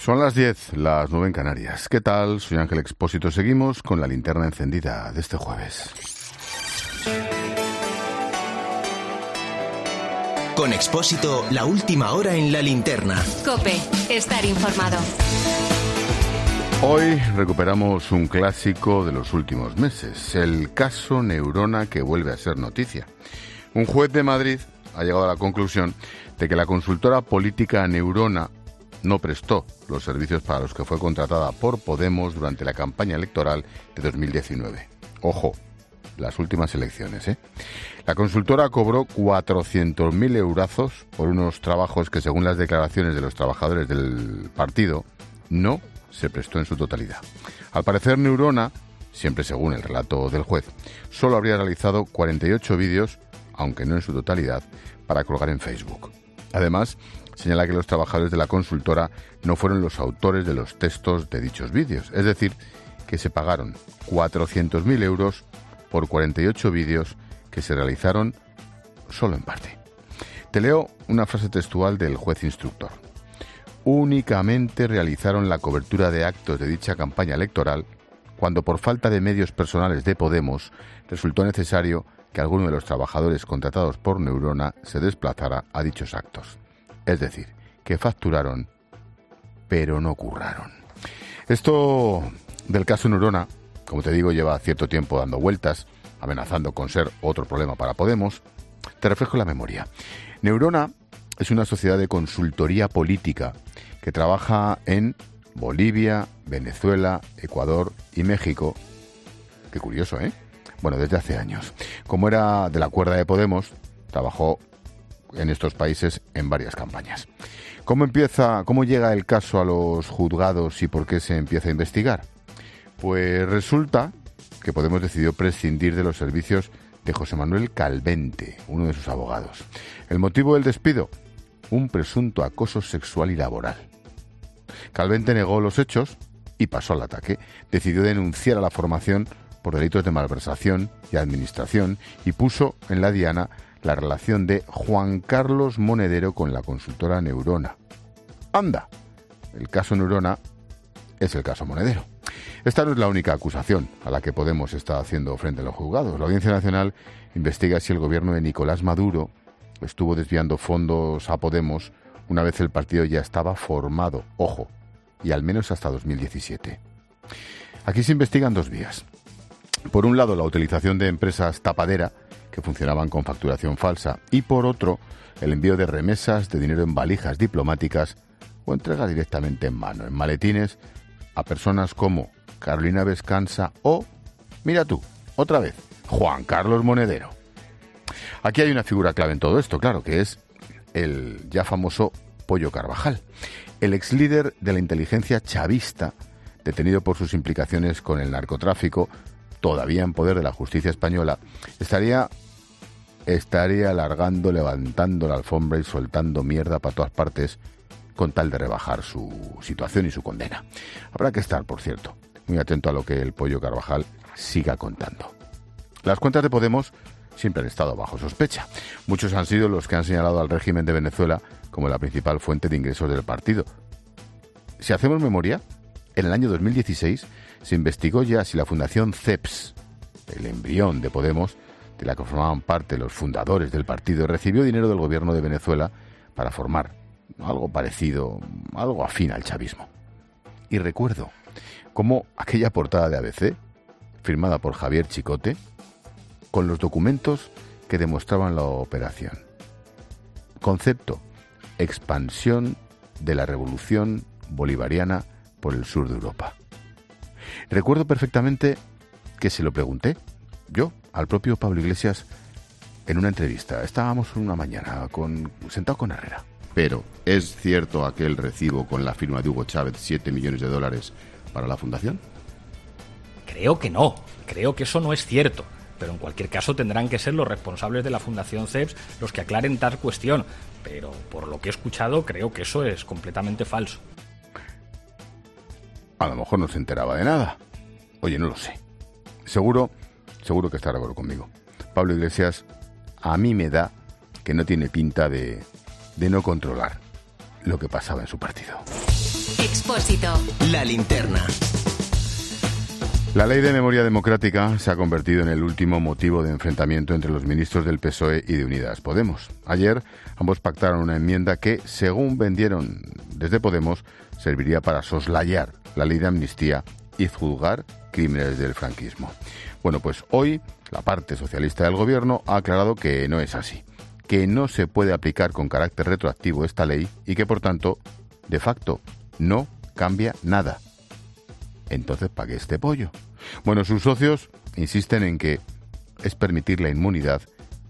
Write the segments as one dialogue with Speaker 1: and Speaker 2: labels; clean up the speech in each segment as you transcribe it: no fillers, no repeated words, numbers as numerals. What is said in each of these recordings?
Speaker 1: Son las 10, las 9 en Canarias. ¿Qué tal? Soy Ángel Expósito. Seguimos con la linterna encendida de este jueves.
Speaker 2: Con Expósito, la última hora en la linterna.
Speaker 3: COPE, estar informado.
Speaker 1: Hoy recuperamos un clásico de los últimos meses, el caso Neurona, que vuelve a ser noticia. Un juez de Madrid ha llegado a la conclusión de que la consultora política Neurona no prestó los servicios para los que fue contratada por Podemos durante la campaña electoral de 2019. Ojo, las últimas elecciones, ¿eh? La consultora cobró 400.000 eurazos por unos trabajos que, según las declaraciones de los trabajadores del partido, no se prestó en su totalidad. Al parecer, Neurona, siempre según el relato del juez, solo habría realizado 48 vídeos, aunque no en su totalidad, para colgar en Facebook. Además, señala que los trabajadores de la consultora no fueron los autores de los textos de dichos vídeos, es decir, que se pagaron 400.000 euros por 48 vídeos que se realizaron solo en parte. Te leo una frase textual del juez instructor. Únicamente realizaron la cobertura de actos de dicha campaña electoral cuando, por falta de medios personales de Podemos, resultó necesario que alguno de los trabajadores contratados por Neurona se desplazara a dichos actos. Es decir, que facturaron, pero no curraron. Esto del caso Neurona, como te digo, lleva cierto tiempo dando vueltas, amenazando con ser otro problema para Podemos. Te refresco la memoria. Neurona es una sociedad de consultoría política que trabaja en Bolivia, Venezuela, Ecuador y México. Qué curioso, ¿eh? Bueno, desde hace años. Como era de la cuerda de Podemos, trabajó en estos países en varias campañas. ¿Cómo llega el caso a los juzgados y por qué se empieza a investigar? Pues resulta que Podemos decidió prescindir de los servicios de José Manuel Calvente, uno de sus abogados. ¿El motivo del despido? Un presunto acoso sexual y laboral. Calvente negó los hechos y pasó al ataque. Decidió denunciar a la formación por delitos de malversación y administración y puso en la diana la relación de Juan Carlos Monedero con la consultora Neurona. ¡Anda! El caso Neurona es el caso Monedero. Esta no es la única acusación a la que Podemos está haciendo frente a los juzgados. La Audiencia Nacional investiga si el gobierno de Nicolás Maduro estuvo desviando fondos a Podemos una vez el partido ya estaba formado, ojo, y al menos hasta 2017. Aquí se investigan dos vías. Por un lado, la utilización de empresas tapadera que funcionaban con facturación falsa, y por otro, el envío de remesas de dinero en valijas diplomáticas o entrega directamente en mano, en maletines, a personas como Carolina Vescanza o, mira tú, otra vez, Juan Carlos Monedero. Aquí hay una figura clave en todo esto, claro, que es el ya famoso Pollo Carvajal, el ex líder de la inteligencia chavista, detenido por sus implicaciones con el narcotráfico, todavía en poder de la justicia española, estaría alargando, levantando la alfombra y soltando mierda para todas partes con tal de rebajar su situación y su condena. Habrá que estar, por cierto, muy atento a lo que el Pollo Carvajal siga contando. Las cuentas de Podemos siempre han estado bajo sospecha. Muchos han sido los que han señalado al régimen de Venezuela como la principal fuente de ingresos del partido. Si hacemos memoria, en el año 2016 se investigó ya si la Fundación CEPS, el embrión de Podemos, de la que formaban parte los fundadores del partido, recibió dinero del gobierno de Venezuela para formar algo parecido, algo afín al chavismo. Y recuerdo cómo aquella portada de ABC, firmada por Javier Chicote, con los documentos que demostraban la operación. Concepto: expansión de la revolución bolivariana por el sur de Europa. Recuerdo perfectamente que se lo pregunté yo al propio Pablo Iglesias en una entrevista. Estábamos una mañana sentado con Herrera. Pero, ¿es cierto aquel recibo con la firma de Hugo Chávez, 7 millones de dólares para la fundación?
Speaker 4: Creo que no. Creo que eso no es cierto. Pero en cualquier caso tendrán que ser los responsables de la Fundación CEPS los que aclaren tal cuestión. Pero por lo que he escuchado, creo que eso es completamente falso.
Speaker 1: A lo mejor no se enteraba de nada. Oye, no lo sé. Seguro que está de acuerdo conmigo. Pablo Iglesias, a mí me da que no tiene pinta de no controlar lo que pasaba en su partido.
Speaker 3: Expósito.
Speaker 2: La linterna.
Speaker 1: La ley de memoria democrática se ha convertido en el último motivo de enfrentamiento entre los ministros del PSOE y de Unidas Podemos. Ayer ambos pactaron una enmienda que, según vendieron desde Podemos, serviría para soslayar la ley de amnistía y juzgar crímenes del franquismo. Bueno, pues hoy la parte socialista del gobierno ha aclarado que no es así, que no se puede aplicar con carácter retroactivo esta ley y que, por tanto, de facto, no cambia nada. Entonces, ¿para qué este pollo? Bueno, sus socios insisten en que es permitir la inmunidad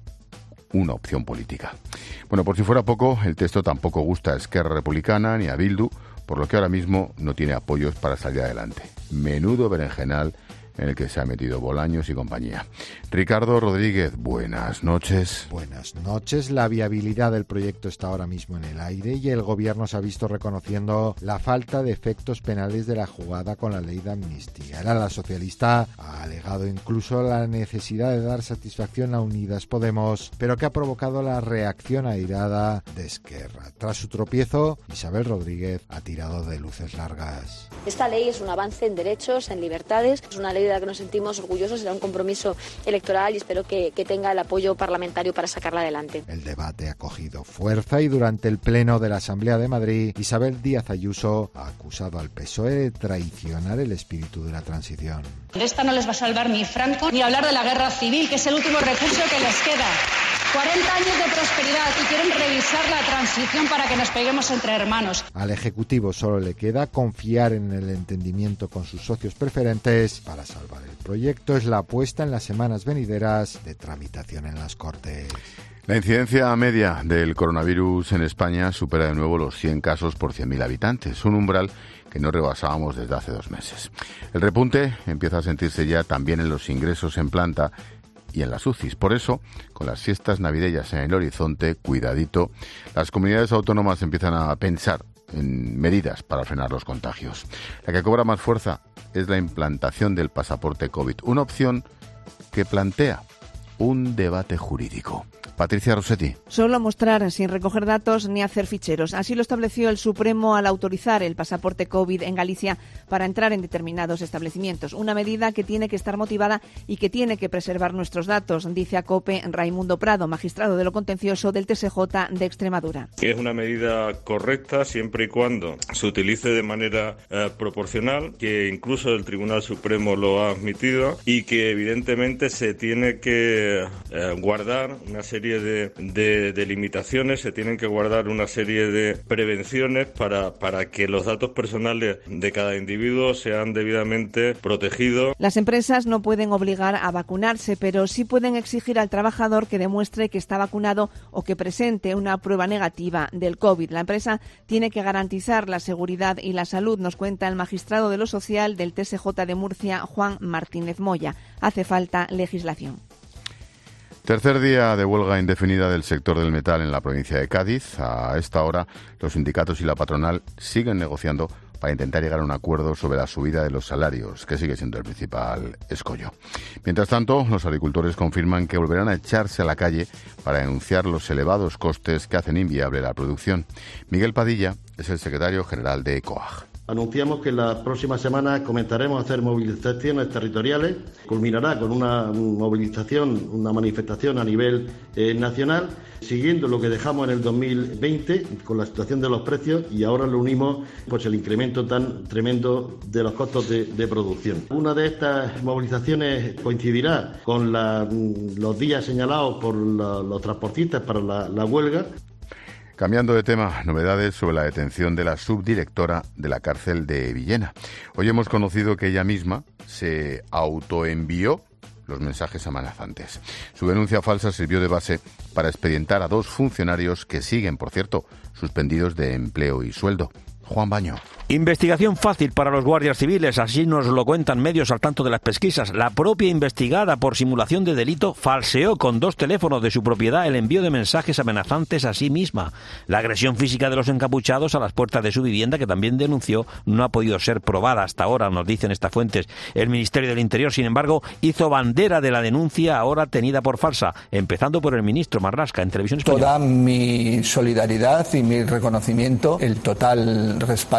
Speaker 1: una opción política. Bueno, por si fuera poco, el texto tampoco gusta a Esquerra Republicana ni a Bildu, por lo que ahora mismo no tiene apoyos para salir adelante. Menudo berenjenal en el que se ha metido Bolaños y compañía. Ricardo Rodríguez, buenas noches.
Speaker 5: Buenas noches. La viabilidad del proyecto está ahora mismo en el aire y el gobierno se ha visto reconociendo la falta de efectos penales de la jugada con la ley de amnistía. El ala socialista ha alegado incluso la necesidad de dar satisfacción a Unidas Podemos, pero que ha provocado la reacción airada de Esquerra. Tras su tropiezo, Isabel Rodríguez ha tirado de luces largas.
Speaker 6: Esta ley es un avance en derechos, en libertades, es una ley de la que nos sentimos orgullosos, será un compromiso electoral y espero que tenga el apoyo parlamentario para sacarla adelante.
Speaker 5: El debate ha cogido fuerza y durante el pleno de la Asamblea de Madrid, Isabel Díaz Ayuso ha acusado al PSOE de traicionar el espíritu de la transición.
Speaker 7: De esta no les va a salvar ni Franco ni hablar de la guerra civil, que es el último recurso que les queda. 40 años de prosperidad y quieren revisar la transición para que nos peguemos entre hermanos.
Speaker 5: Al Ejecutivo solo le queda confiar en el entendimiento con sus socios preferentes para salvar el proyecto. Es la apuesta en las semanas venideras de tramitación en las Cortes.
Speaker 1: La incidencia media del coronavirus en España supera de nuevo los 100 casos por 100.000 habitantes, un umbral que no rebasábamos desde hace 2 meses. El repunte empieza a sentirse ya también en los ingresos en planta y en las UCIs. Por eso, con las fiestas navideñas en el horizonte, cuidadito, las comunidades autónomas empiezan a pensar en medidas para frenar los contagios. La que cobra más fuerza es la implantación del pasaporte COVID, una opción que plantea un debate jurídico. Patricia Rossetti.
Speaker 8: Solo mostrar sin recoger datos ni hacer ficheros. Así lo estableció el Supremo al autorizar el pasaporte COVID en Galicia para entrar en determinados establecimientos. Una medida que tiene que estar motivada y que tiene que preservar nuestros datos, dice a COPE Raimundo Prado, magistrado de lo contencioso del TSJ de Extremadura.
Speaker 9: Es una medida correcta siempre y cuando se utilice de manera proporcional, que incluso el Tribunal Supremo lo ha admitido y que evidentemente se tiene que guardar una serie de limitaciones, se tienen que guardar una serie de prevenciones para que los datos personales de cada individuo sean debidamente protegidos.
Speaker 8: Las empresas no pueden obligar a vacunarse, pero sí pueden exigir al trabajador que demuestre que está vacunado o que presente una prueba negativa del COVID. La empresa tiene que garantizar la seguridad y la salud, nos cuenta el magistrado de lo social del TSJ de Murcia, Juan Martínez Moya. Hace falta legislación.
Speaker 1: Tercer día de huelga indefinida del sector del metal en la provincia de Cádiz. A esta hora, los sindicatos y la patronal siguen negociando para intentar llegar a un acuerdo sobre la subida de los salarios, que sigue siendo el principal escollo. Mientras tanto, los agricultores confirman que volverán a echarse a la calle para denunciar los elevados costes que hacen inviable la producción. Miguel Padilla es el secretario general de COAG.
Speaker 10: Anunciamos que la próxima semana comenzaremos a hacer movilizaciones territoriales. Culminará con una movilización, una manifestación a nivel nacional, siguiendo lo que dejamos en el 2020 con la situación de los precios, y ahora lo unimos pues el incremento tan tremendo de los costos de producción. Una de estas movilizaciones coincidirá con los días señalados por los transportistas para la huelga.
Speaker 1: Cambiando de tema, novedades sobre la detención de la subdirectora de la cárcel de Villena. Hoy hemos conocido que ella misma se autoenvió los mensajes amenazantes. Su denuncia falsa sirvió de base para expedientar a 2 funcionarios que siguen, por cierto, suspendidos de empleo y sueldo. Juan Baño.
Speaker 11: Investigación fácil para los guardias civiles, así nos lo cuentan medios al tanto de las pesquisas. La propia investigada por simulación de delito falseó con 2 teléfonos de su propiedad el envío de mensajes amenazantes a sí misma. La agresión física de los encapuchados a las puertas de su vivienda, que también denunció, no ha podido ser probada hasta ahora, nos dicen estas fuentes. El Ministerio del Interior, sin embargo, hizo bandera de la denuncia ahora tenida por falsa, empezando por el ministro Marlaska en Televisión Española.
Speaker 12: Toda mi solidaridad y mi reconocimiento, el total respaldo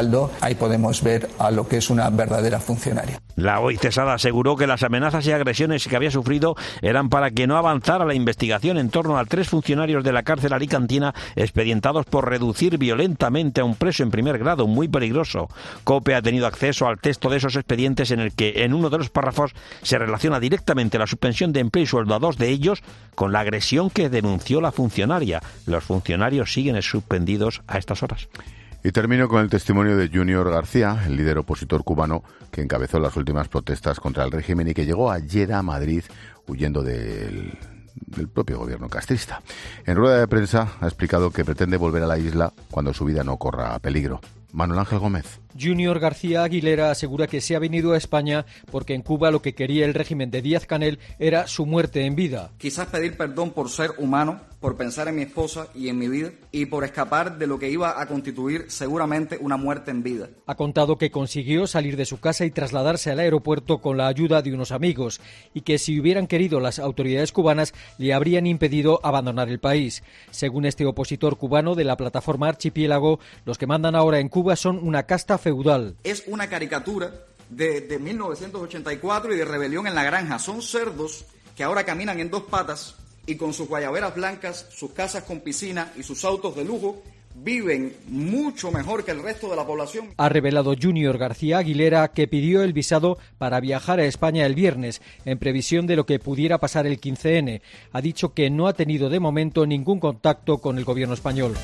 Speaker 12: ahí podemos ver a lo que es una verdadera funcionaria.
Speaker 11: La hoy cesada aseguró que las amenazas y agresiones que había sufrido eran para que no avanzara la investigación en torno a 3 funcionarios de la cárcel alicantina expedientados por reducir violentamente a un preso en primer grado, muy peligroso. COPE ha tenido acceso al texto de esos expedientes en el que en uno de los párrafos se relaciona directamente la suspensión de empleo y sueldo a 2 de ellos con la agresión que denunció la funcionaria. Los funcionarios siguen suspendidos a estas horas.
Speaker 1: Y termino con el testimonio de Junior García, el líder opositor cubano que encabezó las últimas protestas contra el régimen y que llegó ayer a Madrid huyendo del propio gobierno castrista. En rueda de prensa ha explicado que pretende volver a la isla cuando su vida no corra peligro. Manuel Ángel Gómez.
Speaker 13: Junior García Aguilera asegura que se ha venido a España porque en Cuba lo que quería el régimen de Díaz-Canel era su muerte en vida.
Speaker 14: Quizás pedir perdón por ser humano, por pensar en mi esposa y en mi vida y por escapar de lo que iba a constituir seguramente una muerte en vida.
Speaker 13: Ha contado que consiguió salir de su casa y trasladarse al aeropuerto con la ayuda de unos amigos y que si hubieran querido las autoridades cubanas le habrían impedido abandonar el país. Según este opositor cubano de la plataforma Archipiélago, los que mandan ahora en Cuba son una casta feudal.
Speaker 14: Es una caricatura de 1984 y de rebelión en la granja. Son cerdos que ahora caminan en 2 patas y con sus guayaberas blancas, sus casas con piscina y sus autos de lujo viven mucho mejor que el resto de la población.
Speaker 13: Ha revelado Junior García Aguilera que pidió el visado para viajar a España el viernes, en previsión de lo que pudiera pasar el 15N. Ha dicho que no ha tenido de momento ningún contacto con el gobierno español.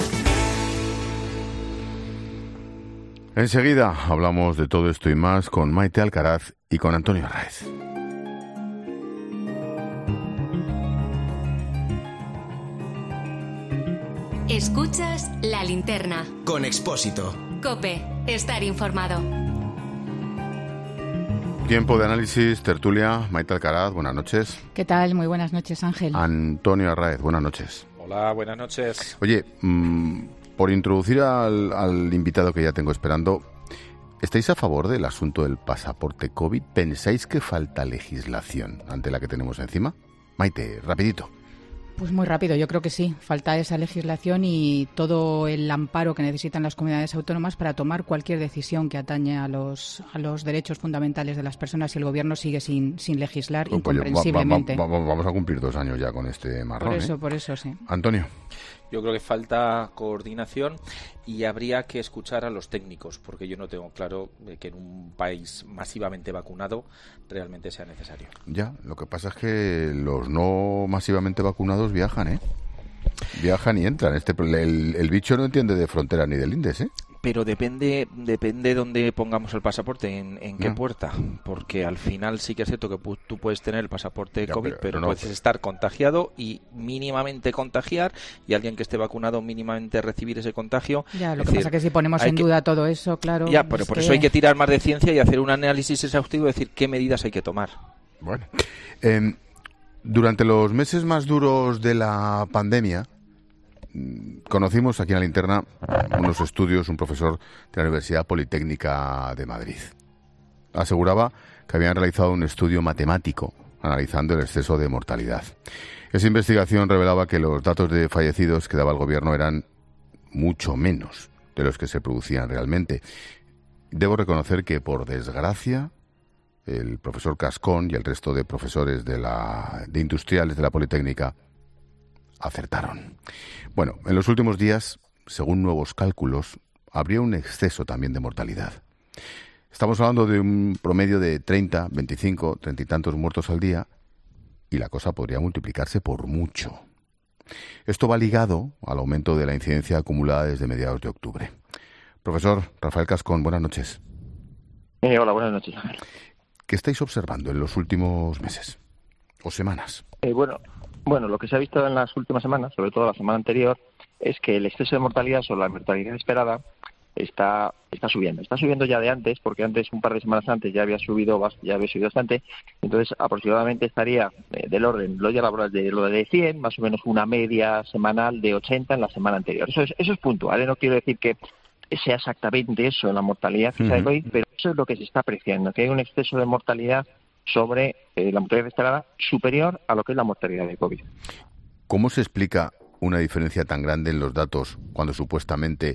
Speaker 1: Enseguida hablamos de todo esto y más con Maite Alcaraz y con Antonio Arráez.
Speaker 3: Escuchas La Linterna.
Speaker 2: Con Expósito.
Speaker 3: COPE. Estar informado.
Speaker 1: Tiempo de análisis, tertulia. Maite Alcaraz, buenas noches.
Speaker 15: ¿Qué tal? Muy buenas noches, Ángel.
Speaker 1: Antonio Arráez, buenas noches.
Speaker 16: Hola, buenas noches.
Speaker 1: Oye, por introducir al invitado que ya tengo esperando, ¿estáis a favor del asunto del pasaporte COVID? ¿Pensáis que falta legislación ante la que tenemos encima? Maite, rapidito.
Speaker 15: Pues muy rápido, yo creo que sí. Falta esa legislación y todo el amparo que necesitan las comunidades autónomas para tomar cualquier decisión que atañe a los derechos fundamentales de las personas y el gobierno sigue sin legislar incomprensiblemente.
Speaker 1: Vamos a cumplir 2 años ya con este marrón.
Speaker 15: Por eso, sí.
Speaker 1: Antonio.
Speaker 16: Yo creo que falta coordinación y habría que escuchar a los técnicos, porque yo no tengo claro que en un país masivamente vacunado realmente sea necesario.
Speaker 1: Ya, lo que pasa es que los no masivamente vacunados viajan, ¿eh? Viajan y entran. El bicho no entiende de frontera ni de lindes, ¿eh?
Speaker 16: Pero depende dónde pongamos el pasaporte, en qué puerta, porque al final sí que es cierto que tú puedes tener el pasaporte COVID, pero no puedes estar contagiado y mínimamente contagiar, y alguien que esté vacunado mínimamente recibir ese contagio.
Speaker 15: Ya, lo que pasa es que si ponemos en duda todo eso, claro.
Speaker 16: Ya, pero por eso hay que tirar más de ciencia y hacer un análisis exhaustivo y decir qué medidas hay que tomar.
Speaker 1: Bueno, durante los meses más duros de la pandemia, conocimos aquí en La Linterna unos estudios, un profesor de la Universidad Politécnica de Madrid. Aseguraba que habían realizado un estudio matemático analizando el exceso de mortalidad. Esa investigación revelaba que los datos de fallecidos que daba el gobierno eran mucho menos de los que se producían realmente. Debo reconocer que, por desgracia, el profesor Cascón y el resto de profesores de industriales de la Politécnica acertaron. Bueno, en los últimos días, según nuevos cálculos, habría un exceso también de mortalidad. Estamos hablando de un promedio de 30, 25, 30 y tantos muertos al día, y la cosa podría multiplicarse por mucho. Esto va ligado al aumento de la incidencia acumulada desde mediados de octubre. Profesor Rafael Cascón, buenas noches.
Speaker 17: Hola, buenas noches.
Speaker 1: ¿Qué estáis observando en los últimos meses o semanas?
Speaker 17: Bueno, lo que se ha visto en las últimas semanas, sobre todo la semana anterior, es que el exceso de mortalidad sobre la mortalidad esperada está subiendo. Está subiendo ya de antes, porque antes, un par de semanas antes, ya había subido bastante. Entonces, aproximadamente estaría del orden, lo de 100, más o menos una media semanal de 80 en la semana anterior. Eso es puntual, ¿eh? No quiero decir que sea exactamente eso en la mortalidad que se ha hoy, pero eso es lo que se está apreciando, que hay un exceso de mortalidad sobre la mortalidad esperada superior a lo que es la mortalidad de COVID.
Speaker 1: ¿Cómo se explica una diferencia tan grande en los datos cuando supuestamente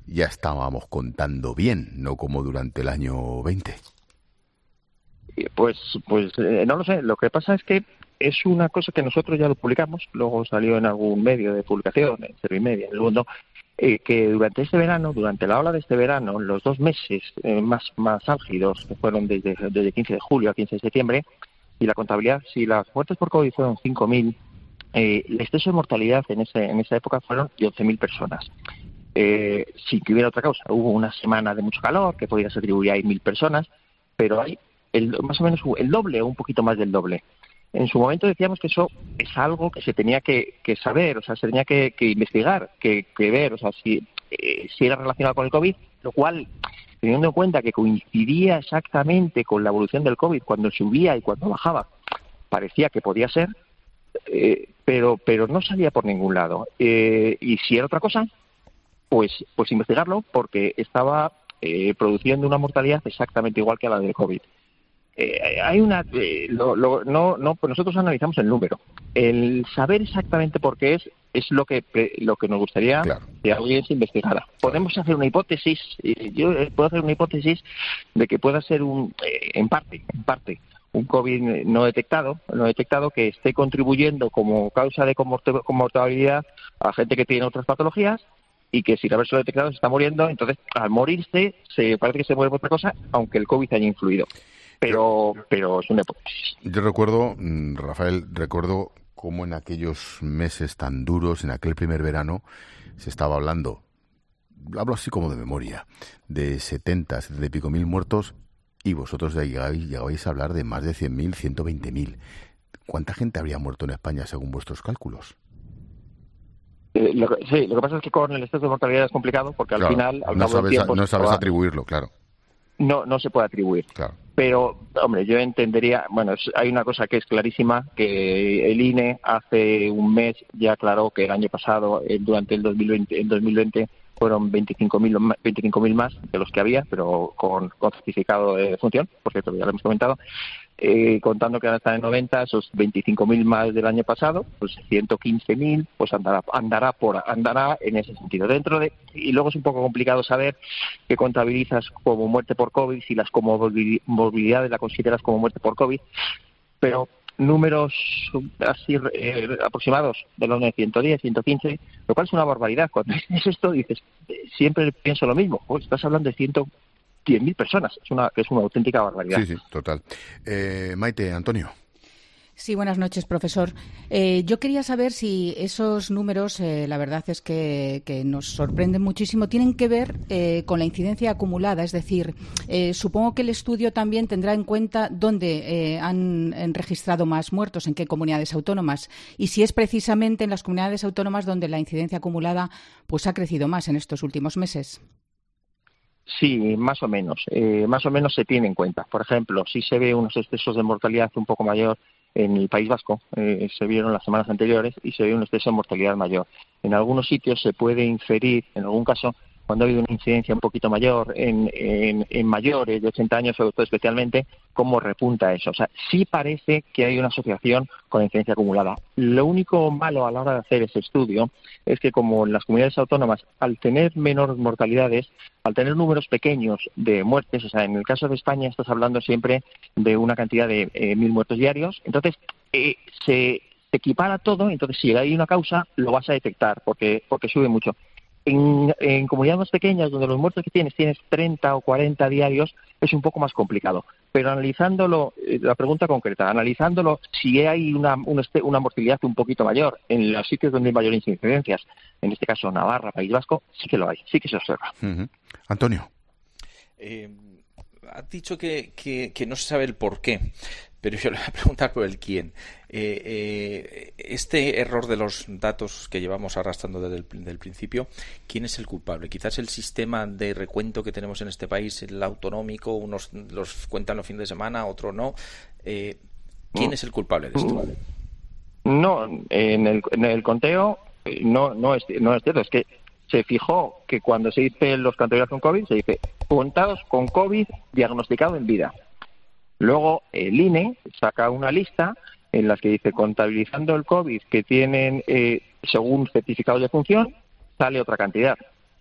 Speaker 1: ya estábamos contando bien, no como durante el año 20.
Speaker 17: Pues no lo sé. Lo que pasa es que es una cosa que nosotros ya lo publicamos, luego salió en algún medio de publicación, en Servimedia, en El Mundo, que durante este verano, durante la ola de este verano, los 2 meses más álgidos, que fueron desde 15 de julio a 15 de septiembre, y la contabilidad, si las muertes por COVID fueron 5.000, el exceso de mortalidad en esa época fueron de 11.000 personas. Sin que hubiera otra causa. Hubo una semana de mucho calor, que podía ser atribuir a 1.000 personas, pero hay más o menos el doble o un poquito más del doble. En su momento decíamos que eso es algo que se tenía que saber, o sea, se tenía que investigar, que ver, o sea, si era relacionado con el COVID, lo cual, teniendo en cuenta que coincidía exactamente con la evolución del COVID, cuando subía y cuando bajaba, parecía que podía ser, pero no salía por ningún lado. Y si era otra cosa, pues investigarlo, porque estaba produciendo una mortalidad exactamente igual que a la del COVID. Hay una pues nosotros analizamos el número. El saber exactamente por qué es lo que nos gustaría que alguien se investigara. Podemos hacer una hipótesis, yo puedo hacer una hipótesis de que pueda ser en parte un COVID no detectado que esté contribuyendo como causa de comortabilidad a gente que tiene otras patologías, y que sin haberse detectado se está muriendo. Entonces, al morirse, parece que se muere por otra cosa, aunque el COVID haya influido. Pero es una hipótesis.
Speaker 1: Yo recuerdo, Rafael, cómo en aquellos meses tan duros, en aquel primer verano, se estaba hablando, hablo así como de memoria, de 70 y pico mil muertos, y vosotros llegabais a hablar de más de 100.000, 120.000. ¿Cuánta gente habría muerto en España según vuestros cálculos?
Speaker 17: Lo que pasa es que con el exceso de mortalidad es complicado, porque al final...
Speaker 1: No sabes atribuirlo, claro.
Speaker 17: No se puede atribuir.
Speaker 1: Claro.
Speaker 17: Pero, hombre, yo entendería... Bueno, hay una cosa que es clarísima, que el INE hace un mes ya aclaró que el año pasado, durante el 2020 fueron 25.000 más de los que había, pero con certificado de función, por cierto, ya lo hemos comentado. Contando que ahora están en 90, esos 25.000 más del año pasado, pues 115.000, pues andará en ese sentido. Y luego es un poco complicado saber qué contabilizas como muerte por COVID, si las comorbilidades la consideras como muerte por COVID, pero números así aproximados de los 110, 115, lo cual es una barbaridad. Cuando dices esto, dices, siempre pienso lo mismo, pues estás hablando de 110.000 personas, es una auténtica barbaridad.
Speaker 1: Sí, total. Maite, Antonio.
Speaker 15: Sí, buenas noches, profesor. Yo quería saber si esos números, la verdad es que nos sorprenden muchísimo, tienen que ver con la incidencia acumulada. Es decir, supongo que el estudio también tendrá en cuenta dónde han registrado más muertos, en qué comunidades autónomas, y si es precisamente en las comunidades autónomas donde la incidencia acumulada pues ha crecido más en estos últimos meses.
Speaker 17: Sí, más o menos. Más o menos se tiene en cuenta. Por ejemplo, si se ve unos excesos de mortalidad un poco mayor en el País Vasco, se vieron las semanas anteriores, y se ve un exceso de mortalidad mayor. En algunos sitios se puede inferir, en algún caso, cuando ha habido una incidencia un poquito mayor en mayores de 80 años, sobre todo especialmente, cómo repunta eso. O sea, sí parece que hay una asociación con la incidencia acumulada. Lo único malo a la hora de hacer ese estudio es que, como en las comunidades autónomas, al tener menores mortalidades, al tener números pequeños de muertes, o sea, en el caso de España estás hablando siempre de una cantidad de 1.000 muertos diarios, entonces se equipara todo. Entonces, si hay una causa, lo vas a detectar porque sube mucho. En comunidades más pequeñas, donde los muertos que tienes 30 o 40 diarios, es un poco más complicado. Pero analizándolo, la pregunta concreta, analizándolo, si hay una mortalidad un poquito mayor en los sitios donde hay mayores incidencias, en este caso Navarra, País Vasco, sí que lo hay, sí que se observa.
Speaker 1: Antonio.
Speaker 16: Has dicho que no se sabe el por qué, pero yo le voy a preguntar por el quién. Este error de los datos que llevamos arrastrando desde el principio, ¿quién es el culpable? Quizás el sistema de recuento que tenemos en este país, el autonómico, unos los cuentan los fines de semana, otros no. ¿Quién es el culpable de esto?
Speaker 17: No, en el conteo no es cierto. Es que se fijó que cuando se dice los contagiados con COVID, se dice contados con COVID diagnosticado en vida. Luego el INE saca una lista en la que dice contabilizando el COVID que tienen según certificados de función, sale otra cantidad.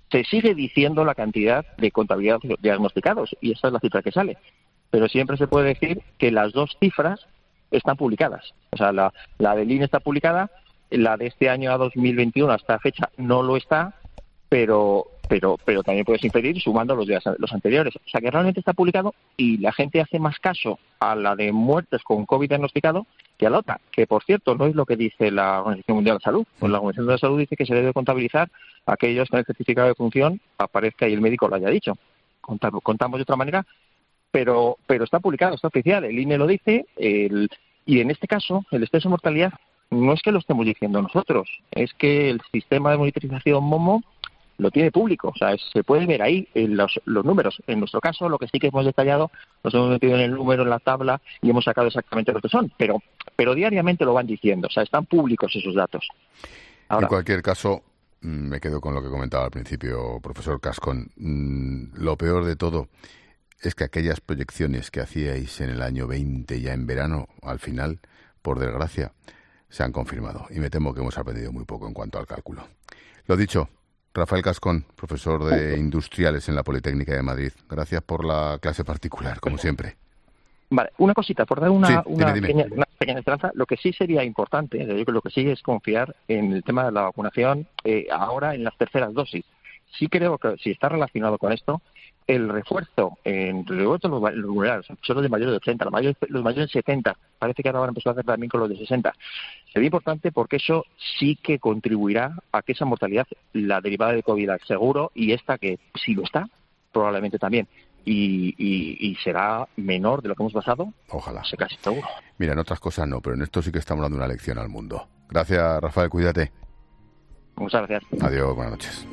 Speaker 17: se sigue diciendo la cantidad de contabilidad diagnosticados, y esa es la cifra que sale. Pero siempre se puede decir que las dos cifras están publicadas. O sea, la del INE está publicada, la de este año a 2021 hasta la fecha no lo está, pero también puedes inferir sumando los anteriores. O sea, que realmente está publicado y la gente hace más caso a la de muertes con COVID diagnosticado que a la otra, que por cierto no es lo que dice la Organización Mundial de la Salud. Pues la Organización Mundial de la Salud dice que se debe contabilizar aquellos que en el certificado de función aparezca y el médico lo haya dicho. Contamos de otra manera, pero está publicado, está oficial, el INE lo dice, y en este caso el exceso de mortalidad no es que lo estemos diciendo nosotros, es que el sistema de monitorización MOMO lo tiene público, o sea, se puede ver ahí los números. En nuestro caso, lo que sí que hemos detallado, nos hemos metido en el número, en la tabla, y hemos sacado exactamente lo que son, pero diariamente lo van diciendo, o sea, están públicos esos datos. Ahora,
Speaker 1: en cualquier caso, me quedo con lo que comentaba al principio, profesor Cascón. Lo peor de todo es que aquellas proyecciones que hacíais en el año 20, ya en verano, al final, por desgracia, se han confirmado. Y me temo que hemos aprendido muy poco en cuanto al cálculo. Lo dicho, Rafael Cascón, profesor de Industriales en la Politécnica de Madrid. Gracias por la clase particular, como siempre.
Speaker 17: Vale, una cosita, por dar una
Speaker 1: dime.
Speaker 17: pequeña esperanza, lo que sí sería importante, yo creo que lo que sí es confiar en el tema de la vacunación ahora en las terceras dosis. Sí creo que si está relacionado con esto, el refuerzo entre los vulnerables, solo de mayores de 80, los mayores de 70, parece que ahora van a empezar a hacer también con los de 60. Sería importante porque eso sí que contribuirá a que esa mortalidad, la derivada de COVID, seguro, y esta que sí lo está, probablemente también, y será menor de lo que hemos pasado.
Speaker 1: Ojalá.
Speaker 17: Casi seguro.
Speaker 1: Mira, en otras cosas no, pero en esto sí que estamos dando una lección al mundo. Gracias, Rafael, cuídate.
Speaker 17: Muchas gracias.
Speaker 1: Adiós, buenas noches.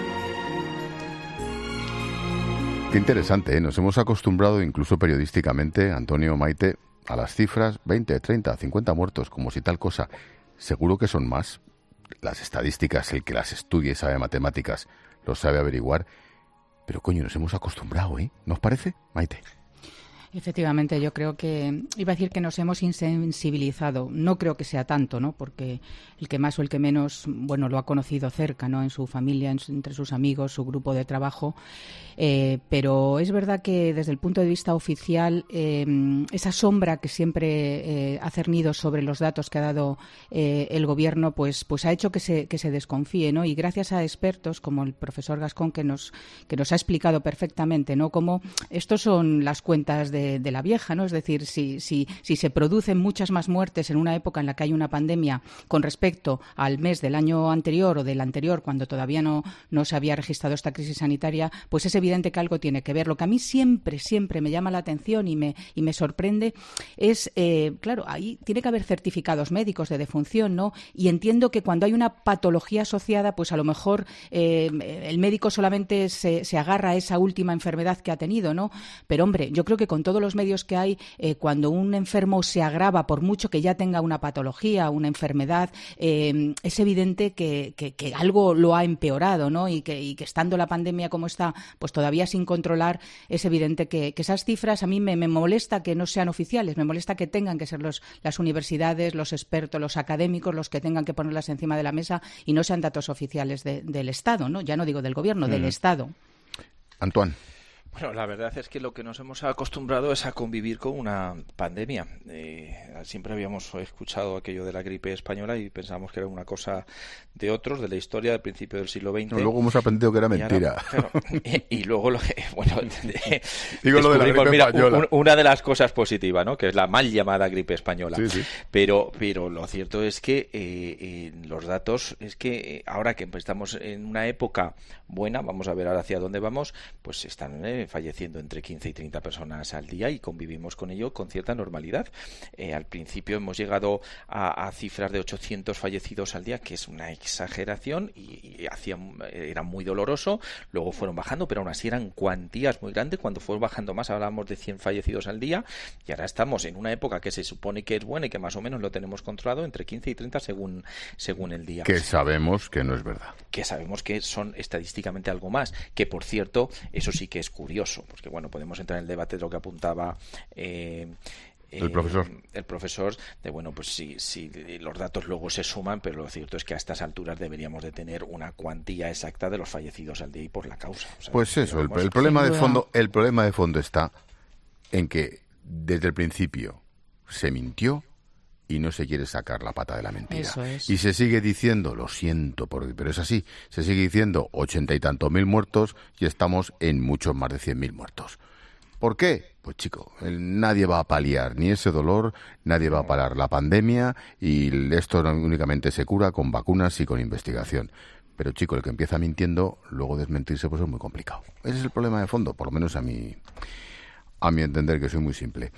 Speaker 1: Qué interesante, ¿eh? Nos hemos acostumbrado, incluso periodísticamente, Antonio, Maite, a las cifras 20, 30, 50 muertos, como si tal cosa. Seguro que son más. Las estadísticas, el que las estudie, sabe matemáticas, lo sabe averiguar. Pero coño, nos hemos acostumbrado, ¿eh? ¿No os parece, Maite?
Speaker 15: Efectivamente, yo creo que, iba a decir que nos hemos insensibilizado. No creo que sea tanto, ¿no? Porque el que más o el que menos, bueno, lo ha conocido cerca, ¿no? En su familia, entre sus amigos, su grupo de trabajo. Pero es verdad que desde el punto de vista oficial, esa sombra que siempre ha cernido sobre los datos que ha dado el gobierno, pues ha hecho que se desconfíe, ¿no? Y gracias a expertos como el profesor Gascón que nos ha explicado perfectamente, ¿no? Cómo estos son las cuentas de la vieja, ¿no? Es decir, si se producen muchas más muertes en una época en la que hay una pandemia con respecto al mes del año anterior o del anterior, cuando todavía no se había registrado esta crisis sanitaria, pues es evidente que algo tiene que ver. Lo que a mí siempre me llama la atención y me sorprende es, claro, ahí tiene que haber certificados médicos de defunción, ¿no? Y entiendo que cuando hay una patología asociada, pues a lo mejor el médico solamente se agarra a esa última enfermedad que ha tenido, ¿no? Pero, hombre, yo creo que con todos los medios que hay, cuando un enfermo se agrava, por mucho que ya tenga una patología, una enfermedad, es evidente que algo lo ha empeorado, ¿no? Y que estando la pandemia como está, pues todavía sin controlar, es evidente que esas cifras a mí me molesta que no sean oficiales, me molesta que tengan que ser las universidades, los expertos, los académicos los que tengan que ponerlas encima de la mesa y no sean datos oficiales del Estado, ¿no? Ya no digo del Gobierno, del Estado.
Speaker 1: Antoine.
Speaker 16: Bueno, la verdad es que lo que nos hemos acostumbrado es a convivir con una pandemia. Siempre habíamos escuchado aquello de la gripe española y pensábamos que era una cosa de otros, de la historia del principio del siglo XX.
Speaker 1: Luego hemos aprendido que era mentira.
Speaker 16: Y luego,
Speaker 1: digo lo de la gripe española.
Speaker 16: Una de las cosas positivas, ¿no? Que es la mal llamada gripe española.
Speaker 1: Sí, sí.
Speaker 16: Pero lo cierto es que los datos, es que ahora que estamos en una época buena, vamos a ver ahora hacia dónde vamos, pues están falleciendo entre 15 y 30 personas al día y convivimos con ello con cierta normalidad. Al principio hemos llegado a cifras de 800 fallecidos al día, que es una exageración y era muy doloroso. Luego fueron bajando, pero aún así eran cuantías muy grandes. Cuando fueron bajando más hablábamos de 100 fallecidos al día y ahora estamos en una época que se supone que es buena y que más o menos lo tenemos controlado entre 15 y 30 según el día.
Speaker 1: Que sabemos que no es verdad.
Speaker 16: Que sabemos que son estadísticamente algo más. Que, por cierto, eso sí que es curioso, porque bueno, podemos entrar en el debate de lo que apuntaba
Speaker 1: el profesor.
Speaker 16: El profesor, de bueno, pues sí, los datos luego se suman, pero lo cierto es que a estas alturas deberíamos de tener una cuantía exacta de los fallecidos al día y por la causa. O sea,
Speaker 1: pues eso, el problema de fondo está en que desde el principio se mintió y no se quiere sacar la pata de la mentira.
Speaker 15: Eso es.
Speaker 1: Y se sigue diciendo, lo siento, pero es así, se sigue diciendo 80 y tantos mil muertos y estamos en muchos más de 100.000 muertos. ¿Por qué? Pues chico, nadie va a paliar ni ese dolor, nadie va a parar la pandemia y esto únicamente se cura con vacunas y con investigación. Pero chico, el que empieza mintiendo, luego desmentirse pues es muy complicado. Ese es el problema de fondo, por lo menos a mi entender, que soy muy simple.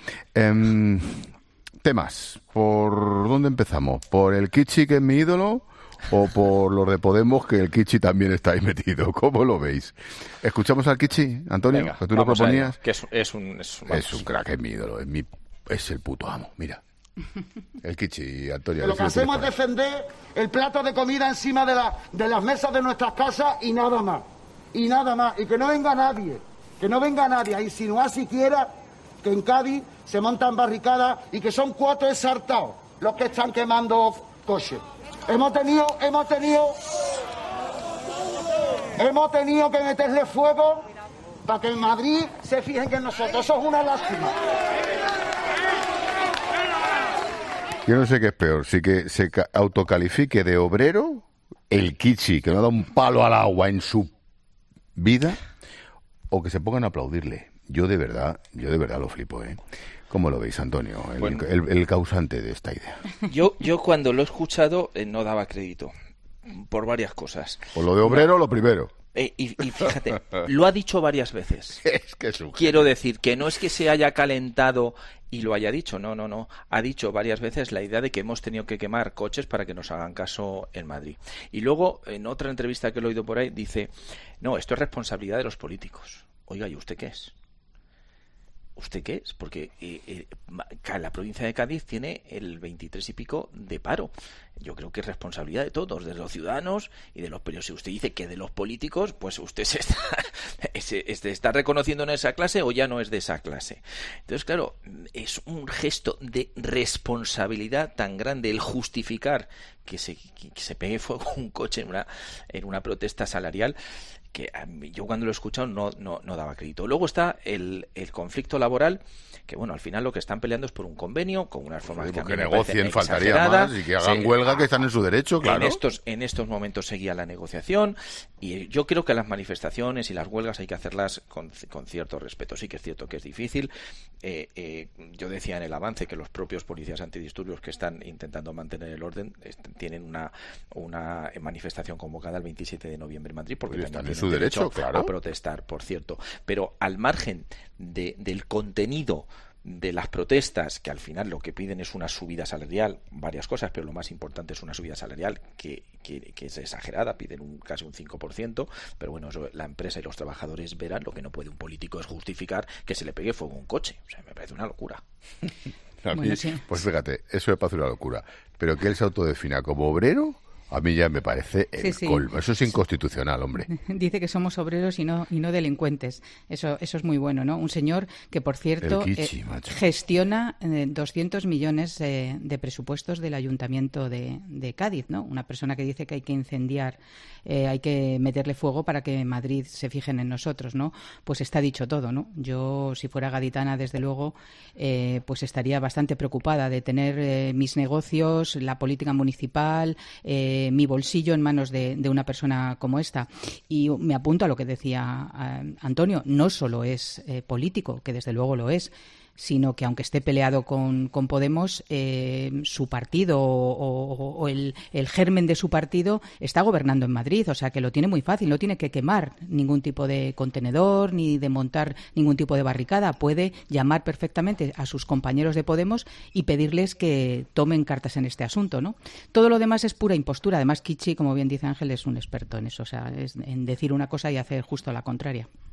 Speaker 1: Temas, ¿por dónde empezamos? ¿Por el Kichi, que es mi ídolo? ¿O por los de Podemos, que el Kichi también está ahí metido? ¿Cómo lo veis? ¿Escuchamos al Kichi, Antonio?
Speaker 16: Venga,
Speaker 1: que tú lo proponías.
Speaker 16: Que es un
Speaker 1: crack, es mi ídolo, es el puto amo, mira. El Kichi, Antonio.
Speaker 18: Que lo que hacemos es defender el plato de comida encima de las mesas de nuestras casas y nada más. Y nada más. Y que no venga nadie a insinuar siquiera que en Cádiz se montan barricadas y que son 4 exaltados los que están quemando coches. Hemos tenido que meterle fuego para que en Madrid se fijen que nosotros. Eso es una lástima.
Speaker 1: Yo no sé qué es peor, si que se autocalifique de obrero el Kichi, que no da un palo al agua en su vida, o que se pongan a aplaudirle. Yo de verdad lo flipo, ¿eh? ¿Cómo lo veis, Antonio? El causante de esta idea.
Speaker 16: Yo cuando lo he escuchado no daba crédito, por varias cosas.
Speaker 1: Por lo de obrero, lo primero.
Speaker 16: Y fíjate, lo ha dicho varias veces.
Speaker 1: Es que es un
Speaker 16: Quiero decir que no es que se haya calentado y lo haya dicho, no. Ha dicho varias veces la idea de que hemos tenido que quemar coches para que nos hagan caso en Madrid. Y luego, en otra entrevista que lo he oído por ahí, dice, no, esto es responsabilidad de los políticos. Oiga, ¿y usted qué es? ¿Usted qué es? Porque la provincia de Cádiz tiene el 23 y pico de paro. Yo creo que es responsabilidad de todos, de los ciudadanos y de los... Pero si usted dice que de los políticos, pues usted se está reconociendo en esa clase o ya no es de esa clase. Entonces, claro, es un gesto de responsabilidad tan grande el justificar que se pegue fuego un coche en una protesta salarial, que yo cuando lo he escuchado no daba crédito. Luego está el conflicto laboral, que bueno, al final lo que están peleando es por un convenio con unas formas
Speaker 1: que negocien, faltaría más, y que hagan huelga, que están en su derecho, claro.
Speaker 16: En estos momentos seguía la negociación, y yo creo que las manifestaciones y las huelgas hay que hacerlas con cierto respeto. Sí que es cierto que es difícil. Yo decía en el avance que los propios policías antidisturbios que están intentando mantener el orden tienen una manifestación convocada el 27 de noviembre en Madrid, porque
Speaker 1: están en su derecho, claro,
Speaker 16: a protestar, por cierto. Pero al margen del contenido de las protestas, que al final lo que piden es una subida salarial, varias cosas, pero lo más importante es una subida salarial que es exagerada, piden casi un 5%, pero bueno, eso, la empresa y los trabajadores verán. Lo que no puede un político es justificar que se le pegue fuego a un coche. O sea, me parece una locura.
Speaker 1: A mí, sí. Pues fíjate, eso me parece una locura, pero que él se autodefina como obrero, a mí ya me parece el colmo. Eso es inconstitucional, hombre.
Speaker 15: Dice que somos obreros y no delincuentes. Eso es muy bueno, ¿no? Un señor que, por cierto, gestiona 200 millones de presupuestos del Ayuntamiento de Cádiz, ¿no? Una persona que dice que hay que incendiar, hay que meterle fuego para que Madrid se fijen en nosotros, ¿no? Pues está dicho todo, ¿no? Yo, si fuera gaditana, desde luego, pues estaría bastante preocupada de tener mis negocios, la política municipal, mi bolsillo en manos de una persona como esta. Y me apunto a lo que decía Antonio, no solo es político, que desde luego lo es, sino que aunque esté peleado con Podemos, su partido o el germen de su partido está gobernando en Madrid, o sea que lo tiene muy fácil, no tiene que quemar ningún tipo de contenedor ni de montar ningún tipo de barricada, puede llamar perfectamente a sus compañeros de Podemos y pedirles que tomen cartas en este asunto, ¿no? Todo lo demás es pura impostura. Además, Kichi, como bien dice Ángel, es un experto en eso, o sea, es en decir una cosa y hacer justo la contraria.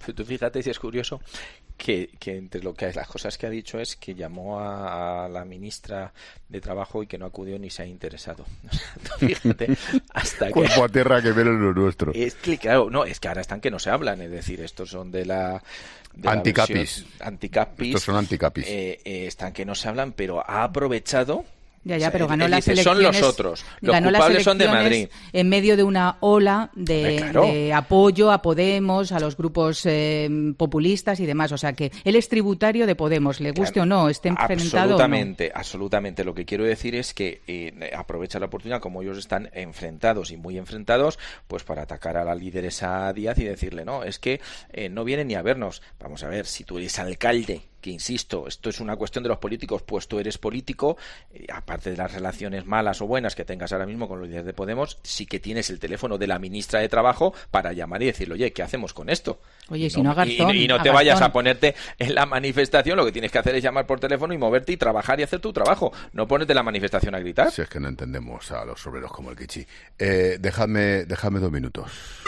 Speaker 16: Pero tú fíjate si es curioso que entre las cosas que ha dicho es que llamó a la ministra de Trabajo y que no acudió ni se ha interesado. O sea, tú fíjate hasta
Speaker 1: cuerpo a tierra que ver lo nuestro.
Speaker 16: Es que claro, no, es que ahora están que no se hablan, es decir, estos son de la
Speaker 1: anticapis.
Speaker 16: Anticapis.
Speaker 1: Estos son anticapis.
Speaker 16: Están que no se hablan, pero ha aprovechado.
Speaker 15: Ya, pero ganó las elecciones.
Speaker 16: Son los otros. Los culpables son de Madrid.
Speaker 15: En medio de una ola de apoyo a Podemos, a los grupos populistas y demás. O sea que él es tributario de Podemos, le guste o no, esté enfrentado
Speaker 16: Absolutamente. Lo que quiero decir es que aprovecha la oportunidad, como ellos están enfrentados y muy enfrentados, pues para atacar a la lideresa Díaz y decirle, no, es que no vienen ni a vernos. Vamos a ver, si tú eres alcalde, que insisto, esto es una cuestión de los políticos, pues tú eres político, aparte de las relaciones malas o buenas que tengas ahora mismo con los líderes de Podemos, sí que tienes el teléfono de la ministra de Trabajo para llamar y decirle, oye, ¿qué hacemos con esto?
Speaker 15: Oye, si no a Garzón.
Speaker 16: Y no te vayas a ponerte en la manifestación, lo que tienes que hacer es llamar por teléfono y moverte y trabajar y hacer tu trabajo, no ponerte en la manifestación a gritar.
Speaker 1: Si es que no entendemos a los obreros como el Kichi. Dejadme 2 minutos.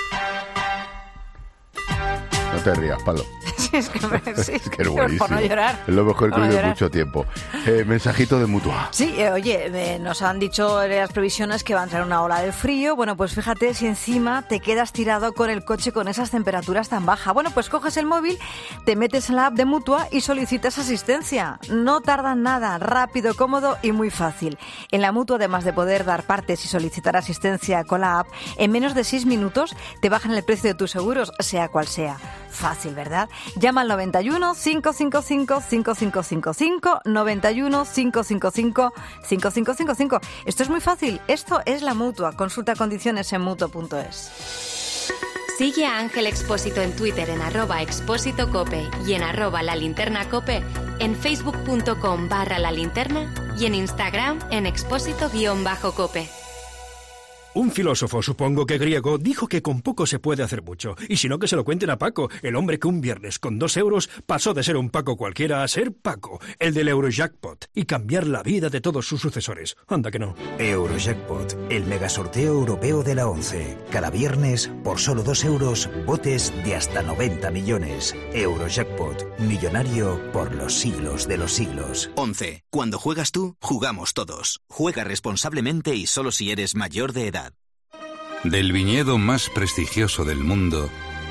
Speaker 1: No te rías, Pablo.
Speaker 19: Es que
Speaker 1: es buenísimo.
Speaker 19: Por no llorar.
Speaker 1: Es lo mejor que he oído en mucho tiempo. Mensajito de Mutua.
Speaker 19: Sí, oye, nos han dicho las previsiones que va a entrar una ola de frío. Bueno, pues fíjate si encima te quedas tirado con el coche con esas temperaturas tan bajas. Bueno, pues coges el móvil, te metes en la app de Mutua y solicitas asistencia. No tardan nada, rápido, cómodo y muy fácil. En la Mutua, además de poder dar partes y solicitar asistencia con la app, en menos de 6 minutos te bajan el precio de tus seguros, sea cual sea. Fácil, ¿verdad? Llama al 91 555 5555 91 555 5555. Esto es muy fácil. Esto es la Mutua. Consulta condiciones en mutua.es.
Speaker 3: Sigue a Ángel Expósito en Twitter en @expósitocope y en @lalinternacope, en facebook.com/lalinterna y en Instagram en expósito_cope.
Speaker 20: Un filósofo, supongo que griego, dijo que con poco se puede hacer mucho. Y si no, que se lo cuenten a Paco, el hombre que un viernes con 2 euros pasó de ser un Paco cualquiera a ser Paco, el del Eurojackpot, y cambiar la vida de todos sus sucesores. Anda que no.
Speaker 21: Eurojackpot, el megasorteo europeo de la ONCE. Cada viernes, por solo 2 euros, botes de hasta 90 millones. Eurojackpot, millonario por los siglos de los siglos.
Speaker 2: ONCE, cuando juegas tú, jugamos todos. Juega responsablemente y solo si eres mayor de edad.
Speaker 22: Del viñedo más prestigioso del mundo,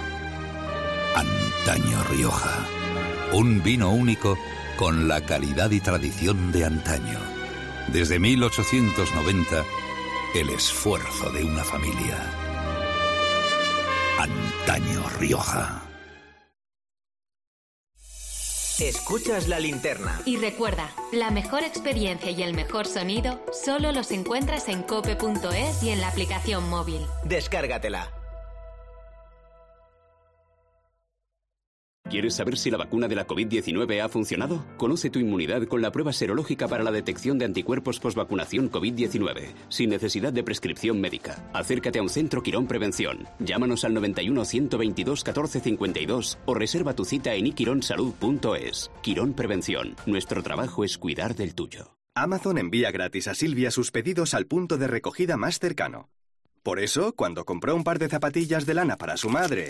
Speaker 22: Antaño Rioja. Un vino único con la calidad y tradición de antaño. Desde 1890, el esfuerzo de una familia. Antaño Rioja.
Speaker 2: Escuchas La Linterna.
Speaker 3: Y recuerda, la mejor experiencia y el mejor sonido solo los encuentras en cope.es y en la aplicación móvil.
Speaker 2: Descárgatela.
Speaker 23: ¿Quieres saber si la vacuna de la COVID-19 ha funcionado? Conoce tu inmunidad con la prueba serológica para la detección de anticuerpos posvacunación COVID-19, sin necesidad de prescripción médica. Acércate a un centro Quirón Prevención. Llámanos al 91 122 14 52 o reserva tu cita en iquironsalud.es. Quirón Prevención. Nuestro trabajo es cuidar del tuyo.
Speaker 24: Amazon envía gratis a Silvia sus pedidos al punto de recogida más cercano. Por eso, cuando compró un par de zapatillas de lana para su madre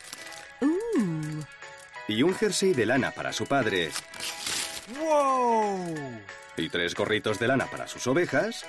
Speaker 24: y un jersey de lana para su padre,
Speaker 18: ¡wow!,
Speaker 24: y 3 gorritos de lana para sus ovejas,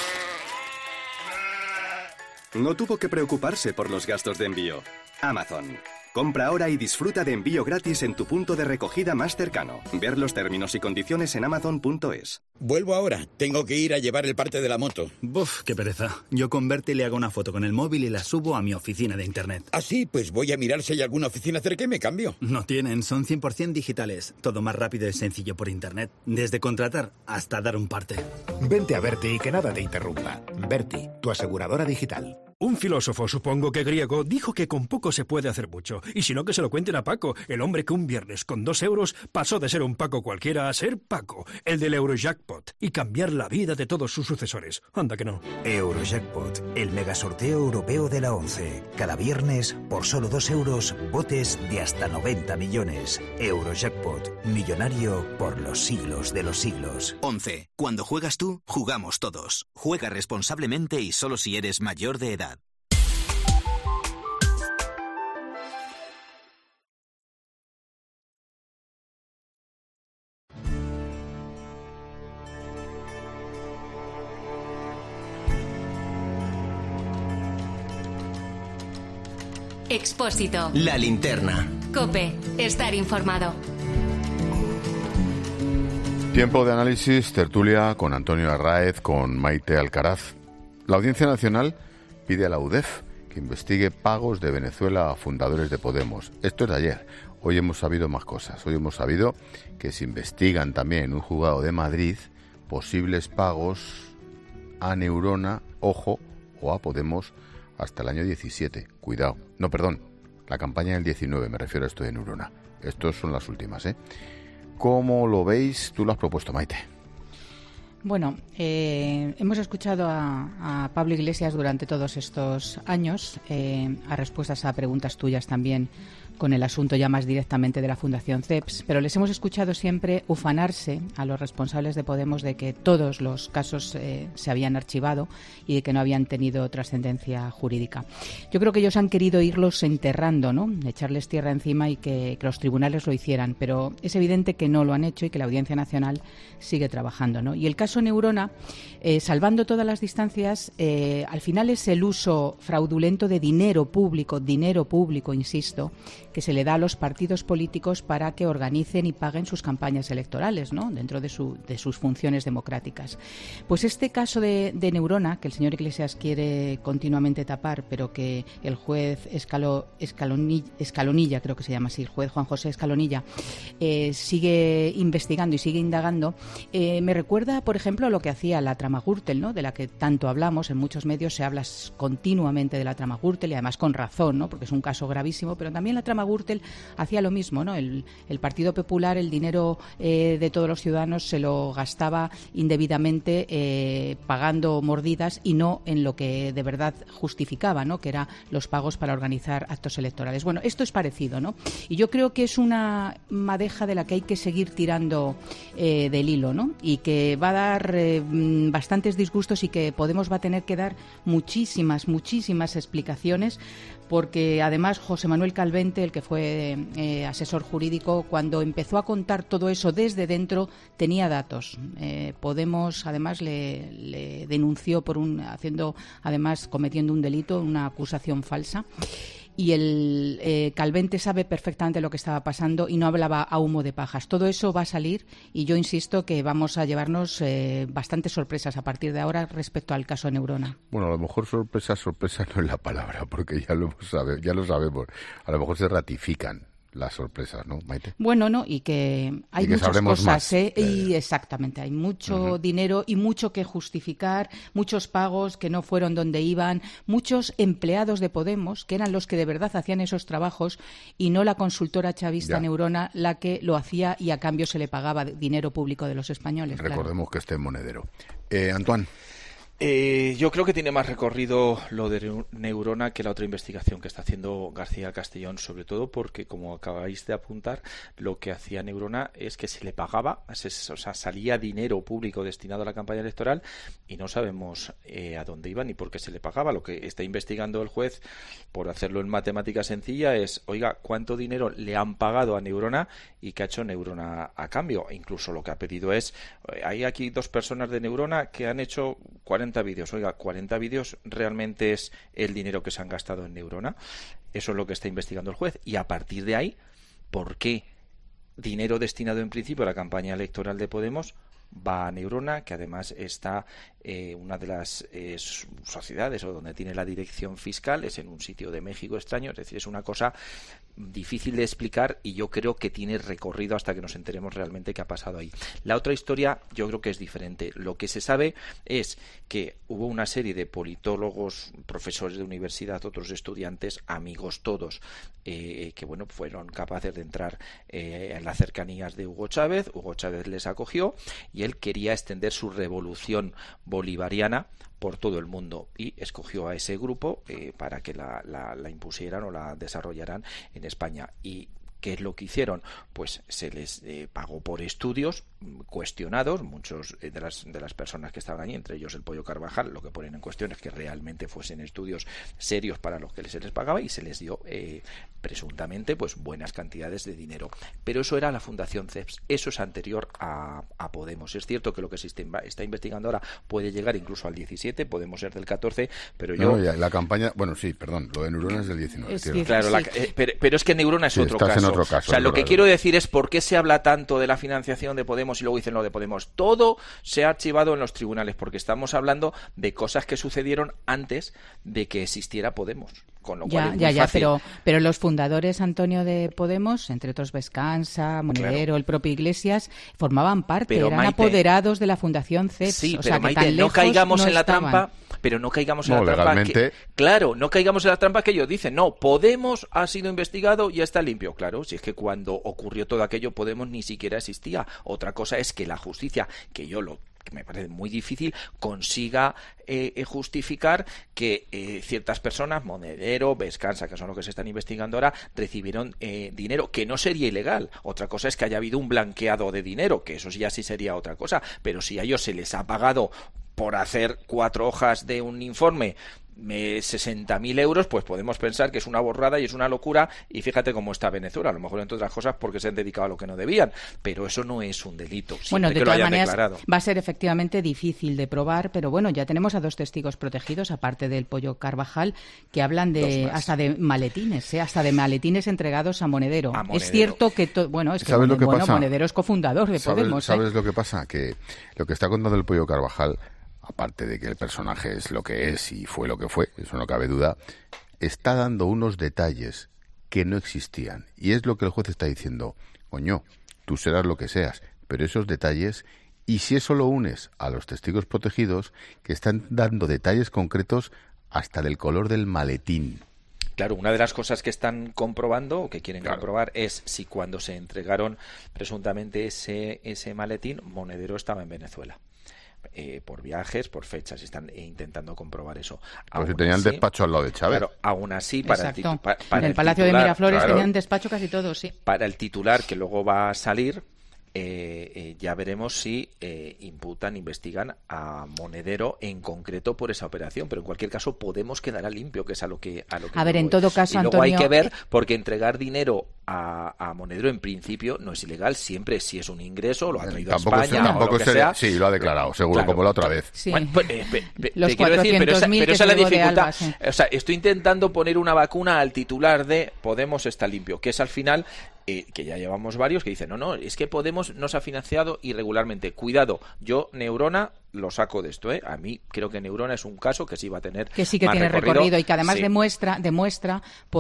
Speaker 24: no tuvo que preocuparse por los gastos de envío. Amazon. Compra ahora y disfruta de envío gratis en tu punto de recogida más cercano. Ver los términos y condiciones en amazon.es.
Speaker 25: Vuelvo ahora. Tengo que ir a llevar el parte de la moto.
Speaker 26: Buf, qué pereza. Yo con Berti le hago una foto con el móvil y la subo a mi oficina de internet.
Speaker 25: ¿Ah, sí? Pues voy a mirar si hay alguna oficina cerca y me cambio.
Speaker 26: No tienen, son 100% digitales. Todo más rápido y sencillo por internet. Desde contratar hasta dar un parte.
Speaker 27: Vente a Berti y que nada te interrumpa. Berti, tu aseguradora digital.
Speaker 20: Un filósofo, supongo que griego, dijo que con poco se puede hacer mucho. Y si no, que se lo cuenten a Paco, el hombre que un viernes con 2 euros pasó de ser un Paco cualquiera a ser Paco, el del Eurojackpot, y cambiar la vida de todos sus sucesores. Anda que no.
Speaker 21: Eurojackpot, el megasorteo europeo de la ONCE. Cada viernes, por solo 2 euros, botes de hasta 90 millones. Eurojackpot, millonario por los siglos de los siglos.
Speaker 2: ONCE, cuando juegas tú, jugamos todos. Juega responsablemente y solo si eres mayor de edad.
Speaker 3: Expósito.
Speaker 4: La Linterna.
Speaker 3: COPE. Estar informado.
Speaker 1: Tiempo de análisis, tertulia con Antonio Arráez, con Maite Alcaraz. La Audiencia Nacional pide a la UDEF que investigue pagos de Venezuela a fundadores de Podemos. Esto es de ayer. Hoy hemos sabido más cosas. Hoy hemos sabido que se investigan también en un juzgado de Madrid posibles pagos a Neurona, ojo, o a Podemos hasta el año 17. Cuidado. No, perdón. La campaña del 19, me refiero a esto de Neurona. Estos son las últimas, ¿eh? ¿Cómo lo veis? Tú lo has propuesto, Maite.
Speaker 15: Bueno, hemos escuchado a Pablo Iglesias durante todos estos años, a respuestas a preguntas tuyas también, con el asunto ya más directamente de la Fundación CEPS, pero les hemos escuchado siempre ufanarse a los responsables de Podemos de que todos los casos se habían archivado y de que no habían tenido trascendencia jurídica. Yo creo que ellos han querido irlos enterrando, ¿no? Echarles tierra encima y que los tribunales lo hicieran, pero es evidente que no lo han hecho y que la Audiencia Nacional sigue trabajando, ¿no? Y el caso Neurona, salvando todas las distancias, al final es el uso fraudulento de dinero público, insisto, que se le da a los partidos políticos para que organicen y paguen sus campañas electorales, ¿no? Dentro de sus funciones democráticas. Pues este caso de Neurona, que el señor Iglesias quiere continuamente tapar, pero que el juez Escalonilla, creo que se llama así, el juez Juan José Escalonilla, sigue investigando y sigue indagando, me recuerda, por ejemplo, a lo que hacía la trama Gürtel, ¿no? De la que tanto hablamos. En muchos medios se habla continuamente de la trama Gürtel y además con razón, ¿no? Porque es un caso gravísimo, pero también la trama Gürtel hacía lo mismo, ¿no? El Partido Popular, el dinero de todos los ciudadanos se lo gastaba indebidamente pagando mordidas y no en lo que de verdad justificaba, ¿no? Que era los pagos para organizar actos electorales. Bueno, esto es parecido, ¿no? Y yo creo que es una madeja de la que hay que seguir tirando del hilo, ¿no? Y que va a dar bastantes disgustos y que Podemos va a tener que dar muchísimas explicaciones, porque además José Manuel Calvente, el que fue asesor jurídico, cuando empezó a contar todo eso desde dentro, tenía datos. Podemos además le denunció cometiendo un delito, una acusación falsa. Y el Calvente sabe perfectamente lo que estaba pasando y no hablaba a humo de pajas. Todo eso va a salir y yo insisto que vamos a llevarnos bastantes sorpresas a partir de ahora respecto al caso Neurona.
Speaker 1: Bueno, a lo mejor sorpresa no es la palabra, porque ya lo sabemos. A lo mejor se ratifican las sorpresas, ¿no, Maite?
Speaker 15: Bueno, no, y que hay muchas cosas, y exactamente, hay mucho dinero y mucho que justificar, muchos pagos que no fueron donde iban, muchos empleados de Podemos, que eran los que de verdad hacían esos trabajos, y no la consultora chavista Neurona la que lo hacía y a cambio se le pagaba dinero público de los españoles.
Speaker 1: Recordemos que este es monedero. Antoine.
Speaker 16: Yo creo que tiene más recorrido lo de Neurona que la otra investigación que está haciendo García Castellón, sobre todo porque, como acabáis de apuntar, lo que hacía Neurona es que se le pagaba, o sea, salía dinero público destinado a la campaña electoral y no sabemos a dónde iba ni por qué se le pagaba. Lo que está investigando el juez, por hacerlo en matemática sencilla, es, oiga, ¿cuánto dinero le han pagado a Neurona y qué ha hecho Neurona a cambio? E incluso lo que ha pedido es, hay aquí 2 personas de Neurona que han hecho 40 vídeos. Oiga, 40 vídeos realmente es el dinero que se han gastado en Neurona. Eso es lo que está investigando el juez. Y a partir de ahí, ¿por qué dinero destinado en principio a la campaña electoral de Podemos va a Neurona, que además está una de las sociedades o donde tiene la dirección fiscal, es en un sitio de México extraño? Es decir, es una cosa difícil de explicar y yo creo que tiene recorrido hasta que nos enteremos realmente qué ha pasado ahí. La otra historia yo creo que es diferente. Lo que se sabe es que hubo una serie de politólogos, profesores de universidad, otros estudiantes, amigos todos, que bueno, fueron capaces de entrar en las cercanías de Hugo Chávez. Hugo Chávez les acogió y él quería extender su revolución bolivariana por todo el mundo y escogió a ese grupo para que la impusieran o la desarrollaran en España. ¿Y qué es lo que hicieron? Pues se les pagó por estudios, cuestionados, muchos de las personas que estaban allí, entre ellos el Pollo Carvajal, lo que ponen en cuestión es que realmente fuesen estudios serios para los que se les pagaba y se les dio presuntamente pues buenas cantidades de dinero. Pero eso era la Fundación CEPS, eso es anterior a Podemos. Es cierto que lo que se está investigando ahora puede llegar incluso al 17, Podemos ser del 14, pero yo...
Speaker 1: No, la campaña, bueno, sí, perdón, lo de Neurona es del 19.
Speaker 16: Claro, pero es que Neurona es otro caso.
Speaker 1: En otro caso.
Speaker 16: O sea, lo que quiero decir es por qué se habla tanto de la financiación de Podemos y luego dicen lo de Podemos. Todo se ha archivado en los tribunales porque estamos hablando de cosas que sucedieron antes de que existiera Podemos. Con lo cual
Speaker 15: pero los fundadores, Antonio, de Podemos, entre otros Vescansa, Monedero, claro, el propio Iglesias, formaban parte, eran apoderados de la Fundación CEPS.
Speaker 16: Sí,
Speaker 15: o
Speaker 16: pero
Speaker 15: sea,
Speaker 16: Maite, no caigamos en la trampa, pero no caigamos en la trampa no caigamos en la trampa que ellos dicen, no, Podemos ha sido investigado y ya está limpio. Claro, si es que cuando ocurrió todo aquello Podemos ni siquiera existía. Otra cosa es que la justicia, que me parece muy difícil, consiga justificar que ciertas personas, Monedero, Vescansa, que son los que se están investigando ahora, recibieron dinero, que no sería ilegal. Otra cosa es que haya habido un blanqueado de dinero, que eso ya sí sería otra cosa, pero si a ellos se les ha pagado por hacer 4 hojas de un informe 60.000 euros, pues podemos pensar que es una borrada y es una locura, y fíjate cómo está Venezuela, a lo mejor entre otras cosas porque se han dedicado a lo que no debían, pero eso no es un delito.
Speaker 15: Bueno, de
Speaker 16: que
Speaker 15: todas
Speaker 16: lo
Speaker 15: maneras
Speaker 16: declarado.
Speaker 15: Va a ser efectivamente difícil de probar, pero bueno, ya tenemos a 2 testigos protegidos, aparte del Pollo Carvajal, que hablan hasta de maletines, hasta de maletines entregados a Monedero. Es cierto que Monedero es cofundador de Podemos.
Speaker 1: ¿Sabes lo que pasa? Que lo que está contando el Pollo Carvajal, aparte de que el personaje es lo que es y fue lo que fue, eso no cabe duda, está dando unos detalles que no existían. Y es lo que el juez está diciendo. Coño, tú serás lo que seas, pero esos detalles, y si eso lo unes a los testigos protegidos, que están dando detalles concretos hasta del color del maletín.
Speaker 16: Claro, una de las cosas que están comprobando, o que quieren comprobar, es si cuando se entregaron presuntamente ese maletín, Monedero estaba en Venezuela. Por viajes, por fechas, están intentando comprobar eso.
Speaker 1: Pues si tenían despacho al lado de Chávez.
Speaker 16: Claro, aún así,
Speaker 15: en el Palacio de Miraflores tenían despacho casi todos, sí.
Speaker 16: Para el titular que luego va a salir, ya veremos si investigan a Monedero en concreto por esa operación, pero en cualquier caso Podemos quedará limpio, que es a lo que
Speaker 15: a ver, en todo caso,
Speaker 16: y luego
Speaker 15: Antonio,
Speaker 16: hay que ver, porque entregar dinero a Monedero en principio no es ilegal, siempre si es un ingreso, lo ha traído a España o lo que sea.
Speaker 1: Sí, lo ha declarado, seguro, claro, como la otra vez.
Speaker 15: Sí.
Speaker 16: Bueno,
Speaker 15: los 400.000
Speaker 16: pero esa es la dificultad.
Speaker 15: Sí.
Speaker 16: O sea, estoy intentando poner una vacuna al titular de Podemos está limpio, que es al final que ya llevamos varios que dicen, no, es que Podemos nos ha financiado irregularmente. Cuidado, yo Neurona lo saco de esto, A mí creo que Neurona es un caso que sí va a tener
Speaker 15: que sí que
Speaker 16: más
Speaker 15: tiene recorrido y que además
Speaker 16: sí.
Speaker 15: demuestra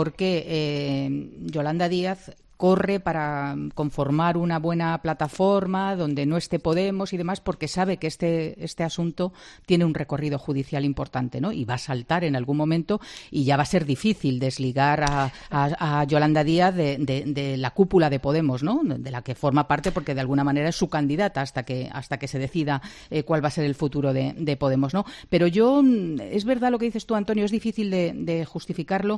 Speaker 15: porque Yolanda Díaz corre para conformar una buena plataforma donde no esté Podemos y demás, porque sabe que este asunto tiene un recorrido judicial importante, ¿no? Y va a saltar en algún momento y ya va a ser difícil desligar a Yolanda Díaz de la cúpula de Podemos, ¿no? De la que forma parte, porque de alguna manera es su candidata hasta que se decida cuál va a ser el futuro de Podemos, ¿no? Pero es verdad lo que dices tú, Antonio, es difícil de justificarlo,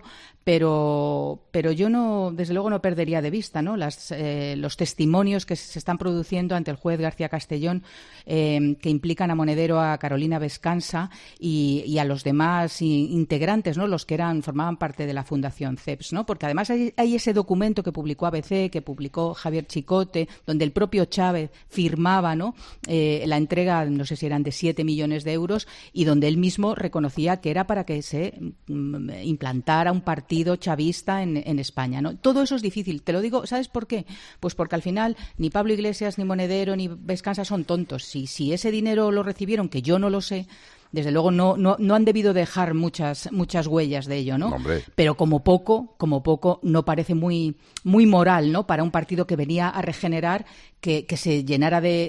Speaker 15: pero yo no, desde luego no perdería de vista, ¿no? Los testimonios que se están produciendo ante el juez García Castellón, que implican a Monedero, a Carolina Vescansa y a los demás integrantes, ¿no? Los que formaban parte de la Fundación CEPS, ¿no? Porque además hay ese documento que publicó ABC, que publicó Javier Chicote, donde el propio Chávez firmaba, ¿no? La entrega, no sé si eran de 7 millones de euros, y donde él mismo reconocía que era para que se implantara un partido chavista en España, ¿no? Todo eso es difícil. Te lo digo, ¿sabes por qué? Pues porque al final ni Pablo Iglesias, ni Monedero, ni Vescansa son tontos. Si ese dinero lo recibieron, que yo no lo sé, desde luego no han debido dejar muchas huellas de ello, ¿no?
Speaker 1: Hombre.
Speaker 15: Pero como poco no parece muy moral, ¿no? Para un partido que venía a regenerar, que se llenara de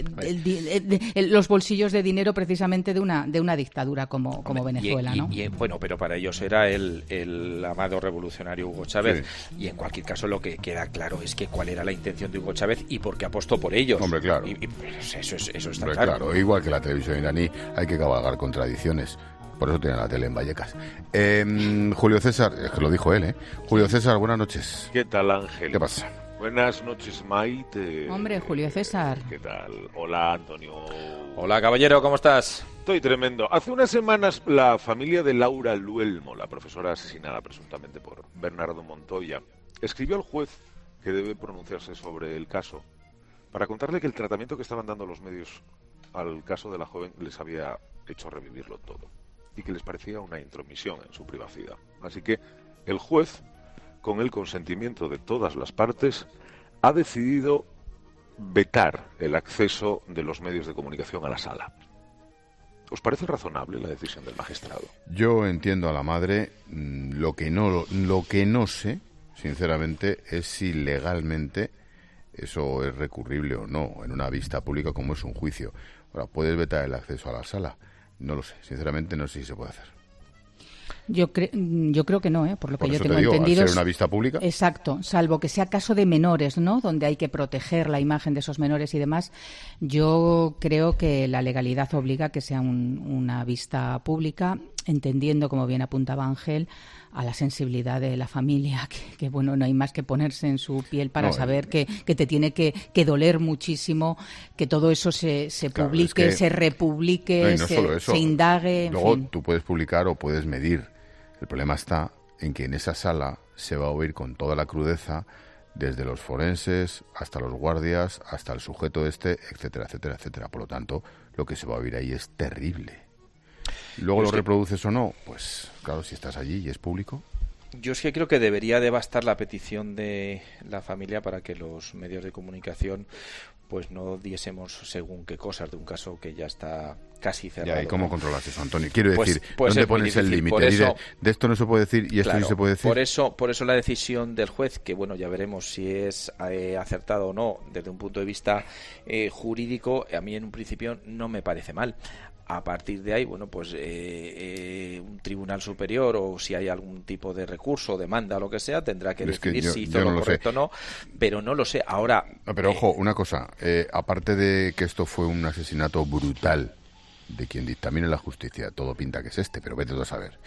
Speaker 15: los bolsillos de dinero precisamente de una dictadura como Venezuela, ¿no?
Speaker 16: Bueno, pero para ellos era el amado revolucionario Hugo Chávez. Sí. Y en cualquier caso lo que queda claro es que cuál era la intención de Hugo Chávez y por qué apostó por ellos.
Speaker 1: Hombre, claro.
Speaker 16: Pues eso está
Speaker 1: claro. Igual que la televisión iraní, hay que cabalgar contradicciones. Por eso tiene la tele en Vallecas. Julio César, es que lo dijo él, Julio César, buenas noches.
Speaker 4: ¿Qué tal, Ángel?
Speaker 1: ¿Qué pasa?
Speaker 4: Buenas noches, Maite.
Speaker 15: Hombre, Julio César.
Speaker 4: ¿Qué tal? Hola, Antonio.
Speaker 16: Hola, caballero, ¿cómo estás?
Speaker 4: Estoy tremendo. Hace unas semanas la familia de Laura Luelmo, la profesora asesinada presuntamente por Bernardo Montoya, escribió al juez que debe pronunciarse sobre el caso para contarle que el tratamiento que estaban dando los medios al caso de la joven les había hecho revivirlo todo y que les parecía una intromisión en su privacidad. Así que el juez, con el consentimiento de todas las partes, ha decidido vetar el acceso de los medios de comunicación a la sala. ¿Os parece razonable la decisión del magistrado?
Speaker 1: Yo entiendo a la madre. Lo que no sé, sinceramente, es si legalmente eso es recurrible o no en una vista pública como es un juicio. Ahora, ¿puedes vetar el acceso a la sala? No lo sé, sinceramente no sé si se puede hacer.
Speaker 15: Yo creo que no, por lo que yo tengo
Speaker 1: ¿Al
Speaker 15: entendido.
Speaker 1: ser una vista pública?
Speaker 15: Exacto, salvo que sea caso de menores, ¿no? Donde hay que proteger la imagen de esos menores y demás. Yo creo que la legalidad obliga a que sea una vista pública, entendiendo, como bien apuntaba Ángel, a la sensibilidad de la familia, que bueno, no hay más que ponerse en su piel para saber que te tiene que doler muchísimo, que todo eso se publique, se republique, se indague.
Speaker 1: Luego tú puedes publicar o puedes medir. El problema está en que en esa sala se va a oír con toda la crudeza, desde los forenses hasta los guardias, hasta el sujeto etcétera, etcétera, etcétera. Por lo tanto, lo que se va a oír ahí es terrible. Luego lo reproduces o no, pues claro, si estás allí y es público.
Speaker 16: Yo sí creo que debería de bastar la petición de la familia para que los medios de comunicación pues no diésemos según qué cosas de un caso que ya está casi cerrado.
Speaker 1: ¿Y cómo controlas eso, Antonio? Quiero decir, ¿dónde pones el límite? De esto no se puede decir y esto sí se puede decir.
Speaker 16: Por eso la decisión del juez, que bueno, ya veremos si es acertado o no desde un punto de vista jurídico, a mí en un principio no me parece mal. A partir de ahí, bueno, pues un tribunal superior o si hay algún tipo de recurso o demanda o lo que sea, tendrá que decidir si hizo lo correcto o no, pero no lo sé. Ahora...
Speaker 1: No, pero ojo, una cosa, aparte de que esto fue un asesinato brutal de quien dictamine la justicia, todo pinta que es pero vete tú a saber,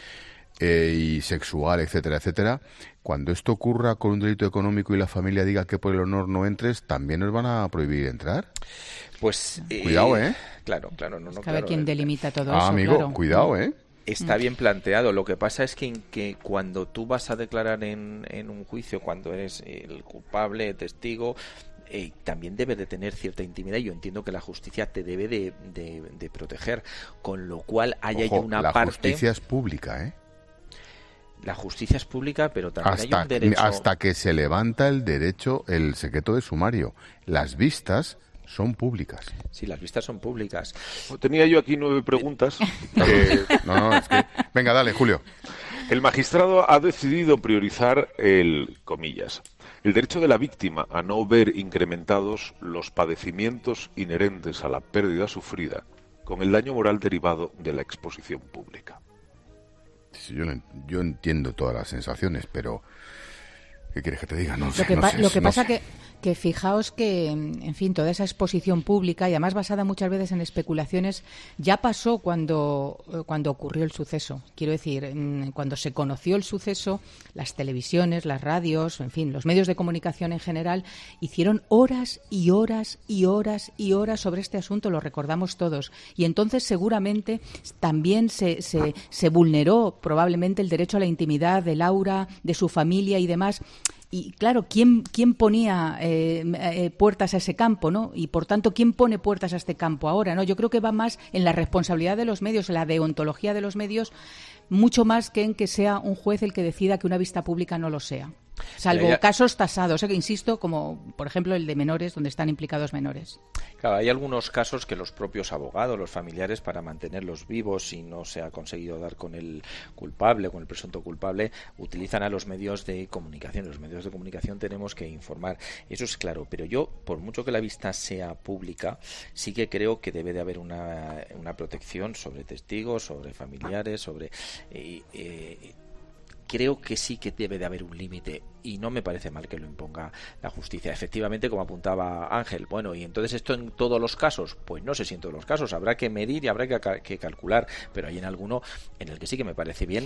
Speaker 1: y sexual, etcétera, etcétera, cuando esto ocurra con un delito económico y la familia diga que por el honor no entres, ¿también nos van a prohibir entrar?
Speaker 16: Pues...
Speaker 1: cuidado,
Speaker 16: Claro, no.
Speaker 15: Sabe quién delimita todo eso,
Speaker 1: amigo,
Speaker 15: claro.
Speaker 1: Cuidado,
Speaker 16: Está bien planteado. Lo que pasa es que cuando tú vas a declarar en un juicio, cuando eres el culpable, testigo, también debe de tener cierta intimidad. Yo entiendo que la justicia te debe de proteger, con lo cual hay una parte...
Speaker 1: La justicia es pública,
Speaker 16: La justicia es pública, pero también hay un derecho...
Speaker 1: Hasta que se levanta el derecho, el secreto de sumario. Las vistas son públicas.
Speaker 16: Sí, las vistas son públicas.
Speaker 4: Tenía yo aquí 9 preguntas.
Speaker 1: No, es que... Venga, dale, Julio.
Speaker 4: El magistrado ha decidido priorizar el derecho de la víctima a no ver incrementados los padecimientos inherentes a la pérdida sufrida con el daño moral derivado de la exposición pública.
Speaker 1: Sí, yo entiendo todas las sensaciones, pero ¿qué quieres que te diga?
Speaker 15: Lo que pasa que fijaos que, en fin, toda esa exposición pública y además basada muchas veces en especulaciones ya pasó cuando ocurrió el suceso. Quiero decir, cuando se conoció el suceso, las televisiones, las radios, en fin, los medios de comunicación en general hicieron horas y horas y horas y horas sobre este asunto, lo recordamos todos. Y entonces seguramente también se vulneró probablemente el derecho a la intimidad de Laura, de su familia y demás. Y claro, ¿quién ponía puertas a ese campo, ¿no? Y por tanto, ¿quién pone puertas a este campo ahora, no? Yo creo que va más en la responsabilidad de los medios, en la deontología de los medios, mucho más que en que sea un juez el que decida que una vista pública no lo sea. Salvo casos tasados, que insisto, como por ejemplo el de menores, donde están implicados menores.
Speaker 16: Claro, hay algunos casos que los propios abogados, los familiares, para mantenerlos vivos si no se ha conseguido dar con el culpable, con el presunto culpable, utilizan a los medios de comunicación. Los medios de comunicación tenemos que informar, eso es claro, pero yo, por mucho que la vista sea pública, sí que creo que debe de haber una protección sobre testigos, sobre familiares, sobre... creo que sí que debe de haber un límite y no me parece mal que lo imponga la justicia. Efectivamente, como apuntaba Ángel, bueno, ¿y entonces esto en todos los casos? Pues no sé si en todos los casos, habrá que medir y habrá que calcular, pero hay en alguno en el que sí que me parece bien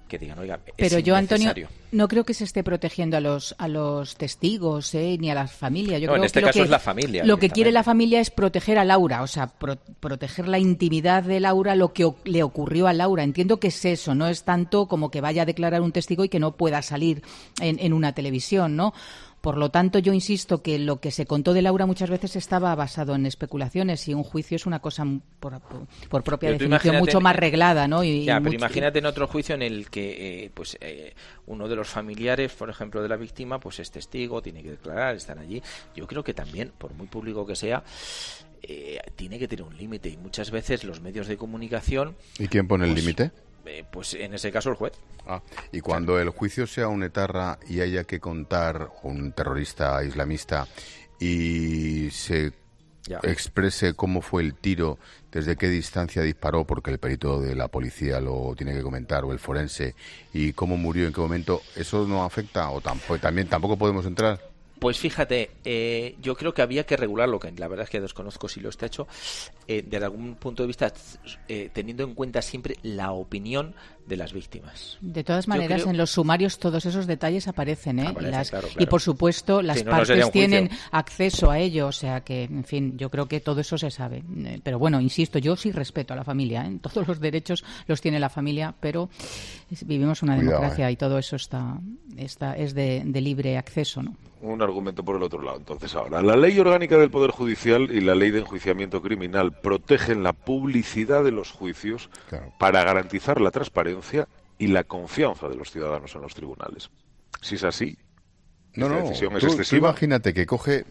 Speaker 16: que digan, oiga,
Speaker 15: pero yo, Antonio,
Speaker 16: innecesario.
Speaker 15: no creo que se esté protegiendo a los testigos ni a las familias. Yo
Speaker 16: no,
Speaker 15: creo
Speaker 16: en este
Speaker 15: que
Speaker 16: caso es la familia.
Speaker 15: Lo que quiere la familia es proteger a Laura, o sea, proteger la intimidad de Laura, lo que le ocurrió a Laura. Entiendo que es eso, no es tanto como que vaya a declarar un testigo y que no pueda salir en una televisión, ¿no? Por lo tanto, yo insisto que lo que se contó de Laura muchas veces estaba basado en especulaciones y un juicio es una cosa por propia definición mucho más reglada, ¿no?
Speaker 16: Pero imagínate en otro juicio en el que uno de los familiares, por ejemplo, de la víctima, pues es testigo, tiene que declarar, están allí. Yo creo que también, por muy público que sea, tiene que tener un límite y muchas veces los medios de comunicación...
Speaker 1: ¿Y quién pone el límite?
Speaker 16: Pues en ese caso el juez.
Speaker 1: Y cuando el juicio sea un etarra y haya que contar un terrorista islamista y se exprese cómo fue el tiro, desde qué distancia disparó, porque el perito de la policía lo tiene que comentar, o el forense, y cómo murió, en qué momento, ¿eso no afecta o tampoco podemos entrar?
Speaker 16: Pues fíjate, yo creo que había que regularlo, que la verdad es que desconozco si lo está hecho, desde algún punto de vista, teniendo en cuenta siempre la opinión de las víctimas.
Speaker 15: De todas maneras, en los sumarios todos esos detalles aparecen,
Speaker 16: claro.
Speaker 15: Y por supuesto las partes tienen acceso a ello, o sea que, en fin, yo creo que todo eso se sabe. Pero bueno, insisto, yo sí respeto a la familia, todos los derechos los tiene la familia, pero vivimos una democracia y todo eso es de libre acceso, ¿no?
Speaker 4: Un argumento por el otro lado. Entonces, ahora, la Ley Orgánica del Poder Judicial y la Ley de Enjuiciamiento Criminal protegen la publicidad de los juicios para garantizar la transparencia y la confianza de los ciudadanos en los tribunales. Si es así, la decisión es excesiva.
Speaker 1: Tú imagínate que coge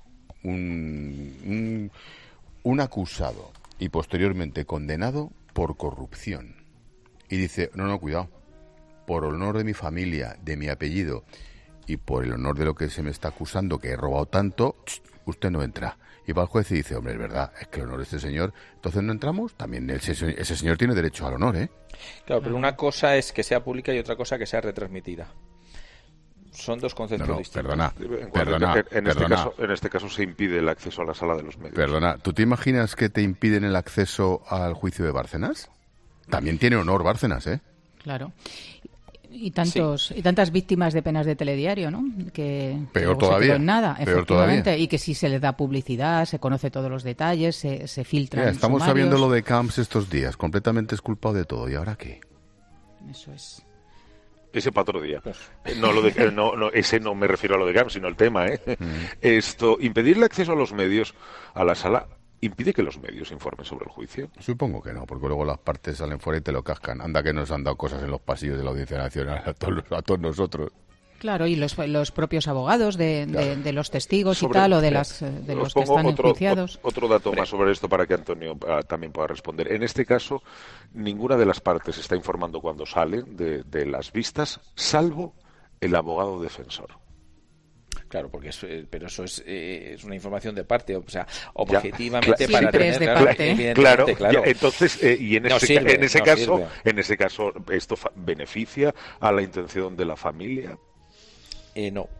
Speaker 1: un acusado y posteriormente condenado por corrupción y dice, no, cuidado, por honor de mi familia, de mi apellido y por el honor de lo que se me está acusando, que he robado tanto, usted no entra. Y va el juez y dice, hombre, es verdad, es que el honor de este señor, entonces no entramos, también ese señor tiene derecho al honor, ¿eh?
Speaker 16: Claro, pero una cosa es que sea pública y otra cosa que sea retransmitida. Son dos conceptos distintos.
Speaker 1: Perdona.
Speaker 4: En este caso se impide el acceso a la sala de los medios.
Speaker 1: Perdona, ¿tú te imaginas que te impiden el acceso al juicio de Bárcenas? También tiene honor Bárcenas, ¿eh?
Speaker 15: Claro. Y tantas víctimas de penas de telediario, ¿no? Que
Speaker 1: peor todavía.
Speaker 15: En nada,
Speaker 1: peor
Speaker 15: efectivamente.
Speaker 1: Todavía.
Speaker 15: Y que si se le da publicidad, se conoce todos los detalles, se filtran.
Speaker 1: Mira, estamos sabiendo lo de Camps estos días, completamente exculpado de todo. ¿Y ahora qué?
Speaker 15: Eso es.
Speaker 4: Ese para otro día. Ese no me refiero a lo de Camps, sino al tema, ¿eh? Impedir el acceso a los medios, a la sala, ¿impide que los medios informen sobre el juicio?
Speaker 1: Supongo que no, porque luego las partes salen fuera y te lo cascan. Anda que nos han dado cosas en los pasillos de la Audiencia Nacional a todos nosotros.
Speaker 15: Claro, y los propios abogados de los testigos y tal, o de los que están enjuiciados.
Speaker 4: Otro dato más sobre esto para que Antonio también pueda responder. En este caso, ninguna de las partes está informando cuando salen de las vistas, salvo el abogado defensor.
Speaker 16: Claro, porque eso es una información de parte, o sea, objetivamente para
Speaker 15: tener
Speaker 16: de
Speaker 15: parte.
Speaker 4: Claro. Entonces, y en ese caso, ¿esto beneficia a la intención de la familia?
Speaker 16: No.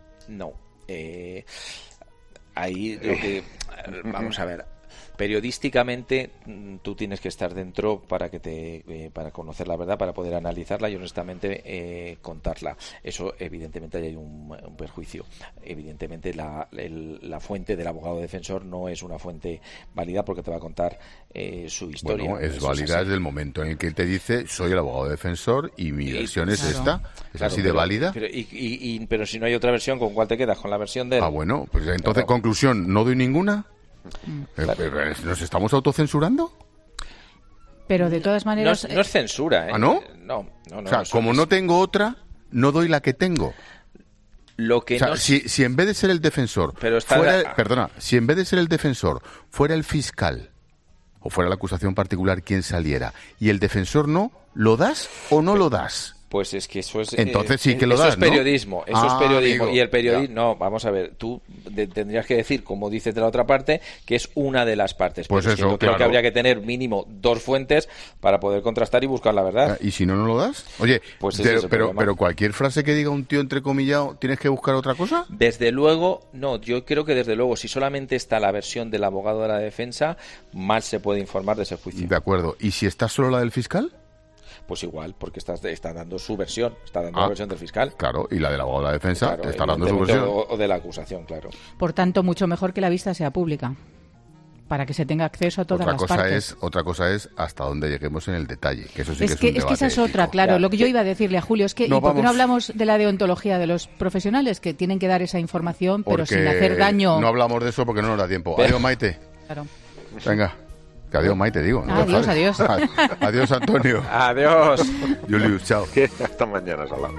Speaker 16: Ahí lo que vamos a ver. Periodísticamente tú tienes que estar dentro para conocer la verdad, para poder analizarla y honestamente contarla. Eso evidentemente hay un perjuicio. Evidentemente la fuente del abogado defensor no es una fuente válida porque te va a contar su historia.
Speaker 1: Bueno, es válida desde el momento en el que te dice soy el abogado defensor y mi versión es esta. ¿Es así de válida?
Speaker 16: Pero si no hay otra versión, ¿con cuál te quedas? ¿Con la versión de él?
Speaker 1: Bueno, pues entonces conclusión, ¿no doy ninguna? ¿Nos estamos autocensurando?
Speaker 15: Pero de todas maneras...
Speaker 16: No es censura, ¿eh?
Speaker 1: ¿Ah, no?
Speaker 16: No.
Speaker 1: O sea, como no tengo otra, no doy la que tengo.
Speaker 16: Lo que
Speaker 1: si en vez de ser el defensor si en vez de ser el defensor fuera el fiscal o fuera la acusación particular quien saliera y el defensor no, ¿lo das o no lo das?
Speaker 16: Pues es que eso es...
Speaker 1: Entonces sí que lo das,
Speaker 16: Eso es periodismo,
Speaker 1: ¿no?
Speaker 16: eso es periodismo.
Speaker 1: Amigo,
Speaker 16: y el periodismo... No, vamos a ver, tú tendrías que decir, como dices de la otra parte, que es una de las partes.
Speaker 1: Pues
Speaker 16: pero
Speaker 1: eso,
Speaker 16: yo creo que habría que tener mínimo 2 fuentes para poder contrastar y buscar la verdad.
Speaker 1: ¿Y si no lo das? Oye,
Speaker 16: pues
Speaker 1: pero cualquier frase que diga un tío entrecomillado, ¿tienes que buscar otra cosa?
Speaker 16: Desde luego, no, yo creo que desde luego, si solamente está la versión del abogado de la defensa, mal se puede informar de ese juicio.
Speaker 1: De acuerdo. ¿Y si está solo la del fiscal?
Speaker 16: Pues igual, porque está dando su versión, está dando la versión del fiscal.
Speaker 1: Claro, y la del abogado de la defensa
Speaker 16: claro,
Speaker 1: está dando su versión.
Speaker 16: O de la acusación, claro.
Speaker 15: Por tanto, mucho mejor que la vista sea pública, para que se tenga acceso a todas las partes.
Speaker 1: Otra cosa es hasta dónde lleguemos en el detalle, que eso sí que es un debate.
Speaker 15: Es que esa es otra,
Speaker 1: ético.
Speaker 15: claro. Lo que yo iba a decirle a Julio es que ¿por qué no hablamos de la deontología de los profesionales que tienen que dar esa información, pero sin hacer daño?
Speaker 1: No hablamos de eso porque no nos da tiempo. Adiós, Maite.
Speaker 15: Claro.
Speaker 1: Venga. Que adiós, Maite, digo. ¿no?
Speaker 15: Adiós.
Speaker 1: Adiós, Antonio.
Speaker 16: Adiós.
Speaker 1: Julius, chao.
Speaker 4: Hasta mañana, Sala.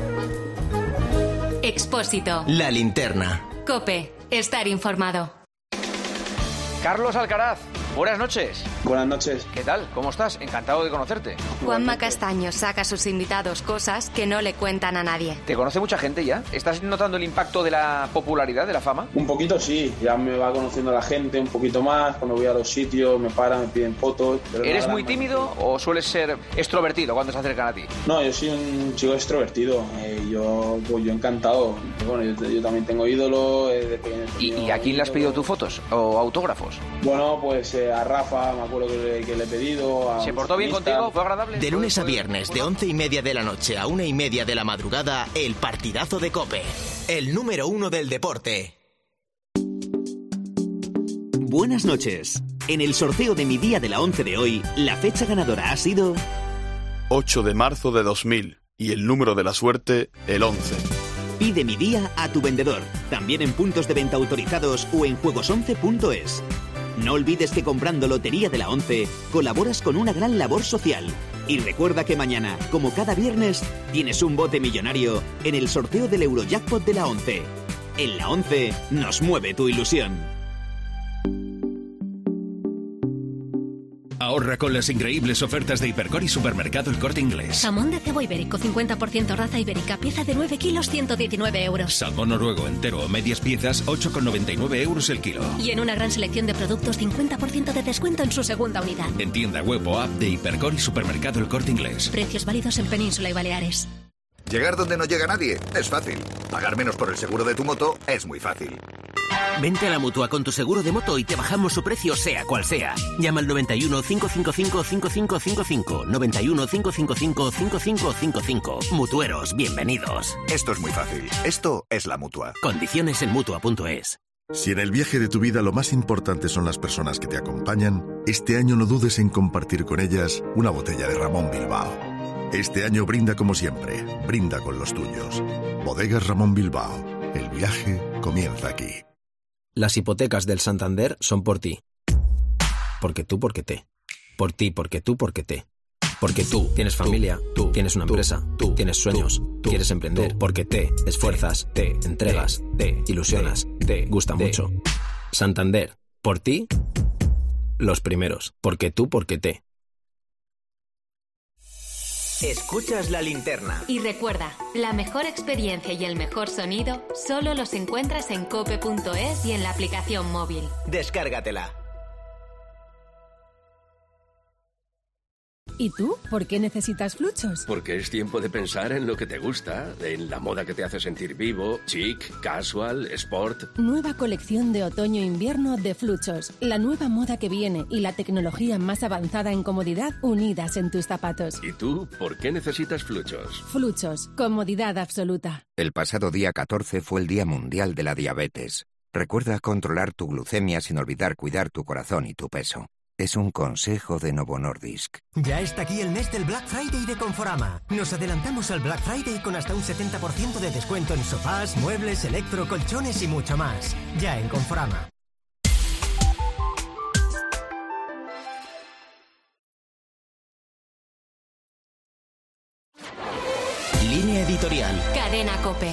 Speaker 3: Expósito.
Speaker 5: La linterna.
Speaker 3: COPE. Estar informado.
Speaker 6: Carlos Alcaraz, buenas noches.
Speaker 7: Buenas noches.
Speaker 6: ¿Qué tal? ¿Cómo estás? Encantado de conocerte.
Speaker 3: Juanma Castaño saca a sus invitados cosas que no le cuentan a nadie.
Speaker 6: ¿Te conoce mucha gente ya? ¿Estás notando el impacto de la popularidad, de la fama?
Speaker 7: Un poquito sí, ya me va conociendo la gente un poquito más, cuando voy a los sitios me paran, me piden fotos.
Speaker 6: ¿Eres muy tímido o sueles ser extrovertido cuando se acercan a ti?
Speaker 7: No, yo soy un chico extrovertido, yo encantado. Bueno, yo también tengo ídolos.
Speaker 6: ¿Y a quién le has pedido tus fotos o autógrafos?
Speaker 7: Bueno, pues a Rafa, me acuerdo que le he pedido.
Speaker 6: ¿Se portó bien contigo? ¿Fue agradable?
Speaker 5: De lunes a viernes, de 11:30 de la noche a 1:30 de la madrugada, el partidazo de COPE. El número 1 del deporte.
Speaker 2: Buenas noches. En el sorteo de mi día de la 11 de hoy, la fecha ganadora ha sido
Speaker 8: 8 de marzo de 2000 y el número de la suerte, el 11.
Speaker 2: Pide mi día a tu vendedor, también en puntos de venta autorizados o en juegos11.es. No olvides que comprando Lotería de la 11 colaboras con una gran labor social. Y recuerda que mañana, como cada viernes, tienes un bote millonario en el sorteo del Eurojackpot de la 11. En la 11 nos mueve tu ilusión.
Speaker 9: Ahorra con las increíbles ofertas de Hipercor y Supermercado El Corte Inglés.
Speaker 10: Jamón de cebo ibérico, 50% raza ibérica, pieza de 9 kilos, 119 euros.
Speaker 9: Salmón noruego entero o medias piezas, 8,99 euros el kilo.
Speaker 10: Y en una gran selección de productos, 50% de descuento en su segunda unidad.
Speaker 9: En tienda web o app de Hipercor y Supermercado El Corte Inglés.
Speaker 10: Precios válidos en Península y Baleares.
Speaker 12: Llegar donde no llega nadie es fácil. Pagar menos por el seguro de tu moto es muy fácil.
Speaker 5: Vente a la Mutua con tu seguro de moto y te bajamos su precio sea cual sea. Llama al 91 555 5555. 91 555 5555. Mutueros, bienvenidos.
Speaker 12: Esto es muy fácil. Esto es la Mutua.
Speaker 5: Condiciones en Mutua.es.
Speaker 28: Si en el viaje de tu vida lo más importante son las personas que te acompañan, este año no dudes en compartir con ellas una botella de Ramón Bilbao. Este año brinda como siempre, brinda con los tuyos. Bodegas Ramón Bilbao. El viaje comienza aquí.
Speaker 29: Las hipotecas del Santander son por ti. Porque tú, porque te. Por ti, porque tú, porque te. Porque tú tienes familia, tú tienes una empresa, tú tienes sueños, quieres emprender, porque te esfuerzas, te entregas, te ilusionas, te gusta mucho. Santander, por ti, los primeros. Porque tú, porque te.
Speaker 5: Escuchas la linterna.
Speaker 3: Y recuerda, la mejor experiencia y el mejor sonido solo los encuentras en cope.es y en la aplicación móvil.
Speaker 5: Descárgatela.
Speaker 30: ¿Y tú? ¿Por qué necesitas Fluchos?
Speaker 31: Porque es tiempo de pensar en lo que te gusta, en la moda que te hace sentir vivo, chic, casual, sport.
Speaker 30: Nueva colección de otoño-invierno de Fluchos. La nueva moda que viene y la tecnología más avanzada en comodidad unidas en tus zapatos.
Speaker 31: ¿Y tú? ¿Por qué necesitas Fluchos?
Speaker 30: Fluchos. Comodidad absoluta.
Speaker 32: El pasado día 14 fue el Día Mundial de la Diabetes. Recuerda controlar tu glucemia sin olvidar cuidar tu corazón y tu peso. Es un consejo de Novo Nordisk.
Speaker 33: Ya está aquí el mes del Black Friday de Conforama. Nos adelantamos al Black Friday con hasta un 70% de descuento en sofás, muebles, electro, colchones y mucho más. Ya en Conforama.
Speaker 5: Línea editorial.
Speaker 3: Cadena COPE.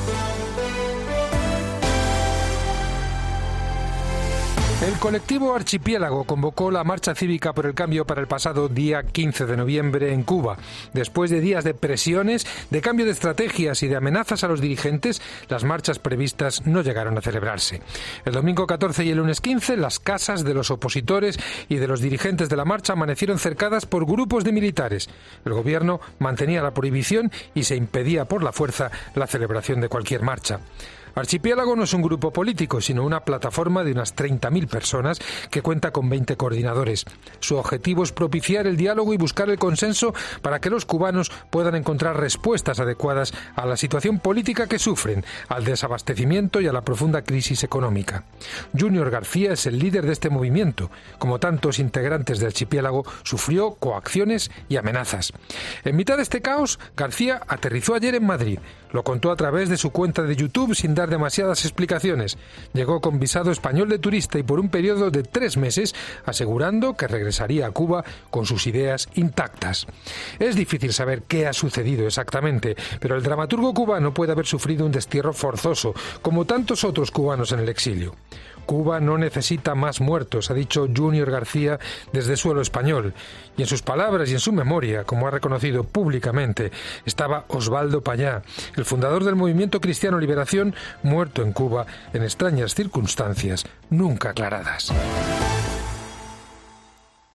Speaker 34: El colectivo Archipiélago convocó la marcha cívica por el cambio para el pasado día 15 de noviembre en Cuba. Después de días de presiones, de cambio de estrategias y de amenazas a los dirigentes, las marchas previstas no llegaron a celebrarse. El domingo 14 y el lunes 15, las casas de los opositores y de los dirigentes de la marcha amanecieron cercadas por grupos de militares. El gobierno mantenía la prohibición y se impedía por la fuerza la celebración de cualquier marcha. Archipiélago no es un grupo político, sino una plataforma de unas 30.000 personas que cuenta con 20 coordinadores. Su objetivo es propiciar el diálogo y buscar el consenso para que los cubanos puedan encontrar respuestas adecuadas a la situación política que sufren, al desabastecimiento y a la profunda crisis económica. Junior García es el líder de este movimiento. Como tantos integrantes de Archipiélago, sufrió coacciones y amenazas. En mitad de este caos, García aterrizó ayer en Madrid. Lo contó a través de su cuenta de YouTube sin dar demasiadas explicaciones. Llegó con visado español de turista y por un periodo de 3 meses, asegurando que regresaría a Cuba con sus ideas intactas. Es difícil saber qué ha sucedido exactamente, pero el dramaturgo cubano puede haber sufrido un destierro forzoso, como tantos otros cubanos en el exilio. Cuba no necesita más muertos, ha dicho Junior García desde suelo español. Y en sus palabras y en su memoria, como ha reconocido públicamente, estaba Osvaldo Payá, el fundador del Movimiento Cristiano Liberación, muerto en Cuba en extrañas circunstancias nunca aclaradas.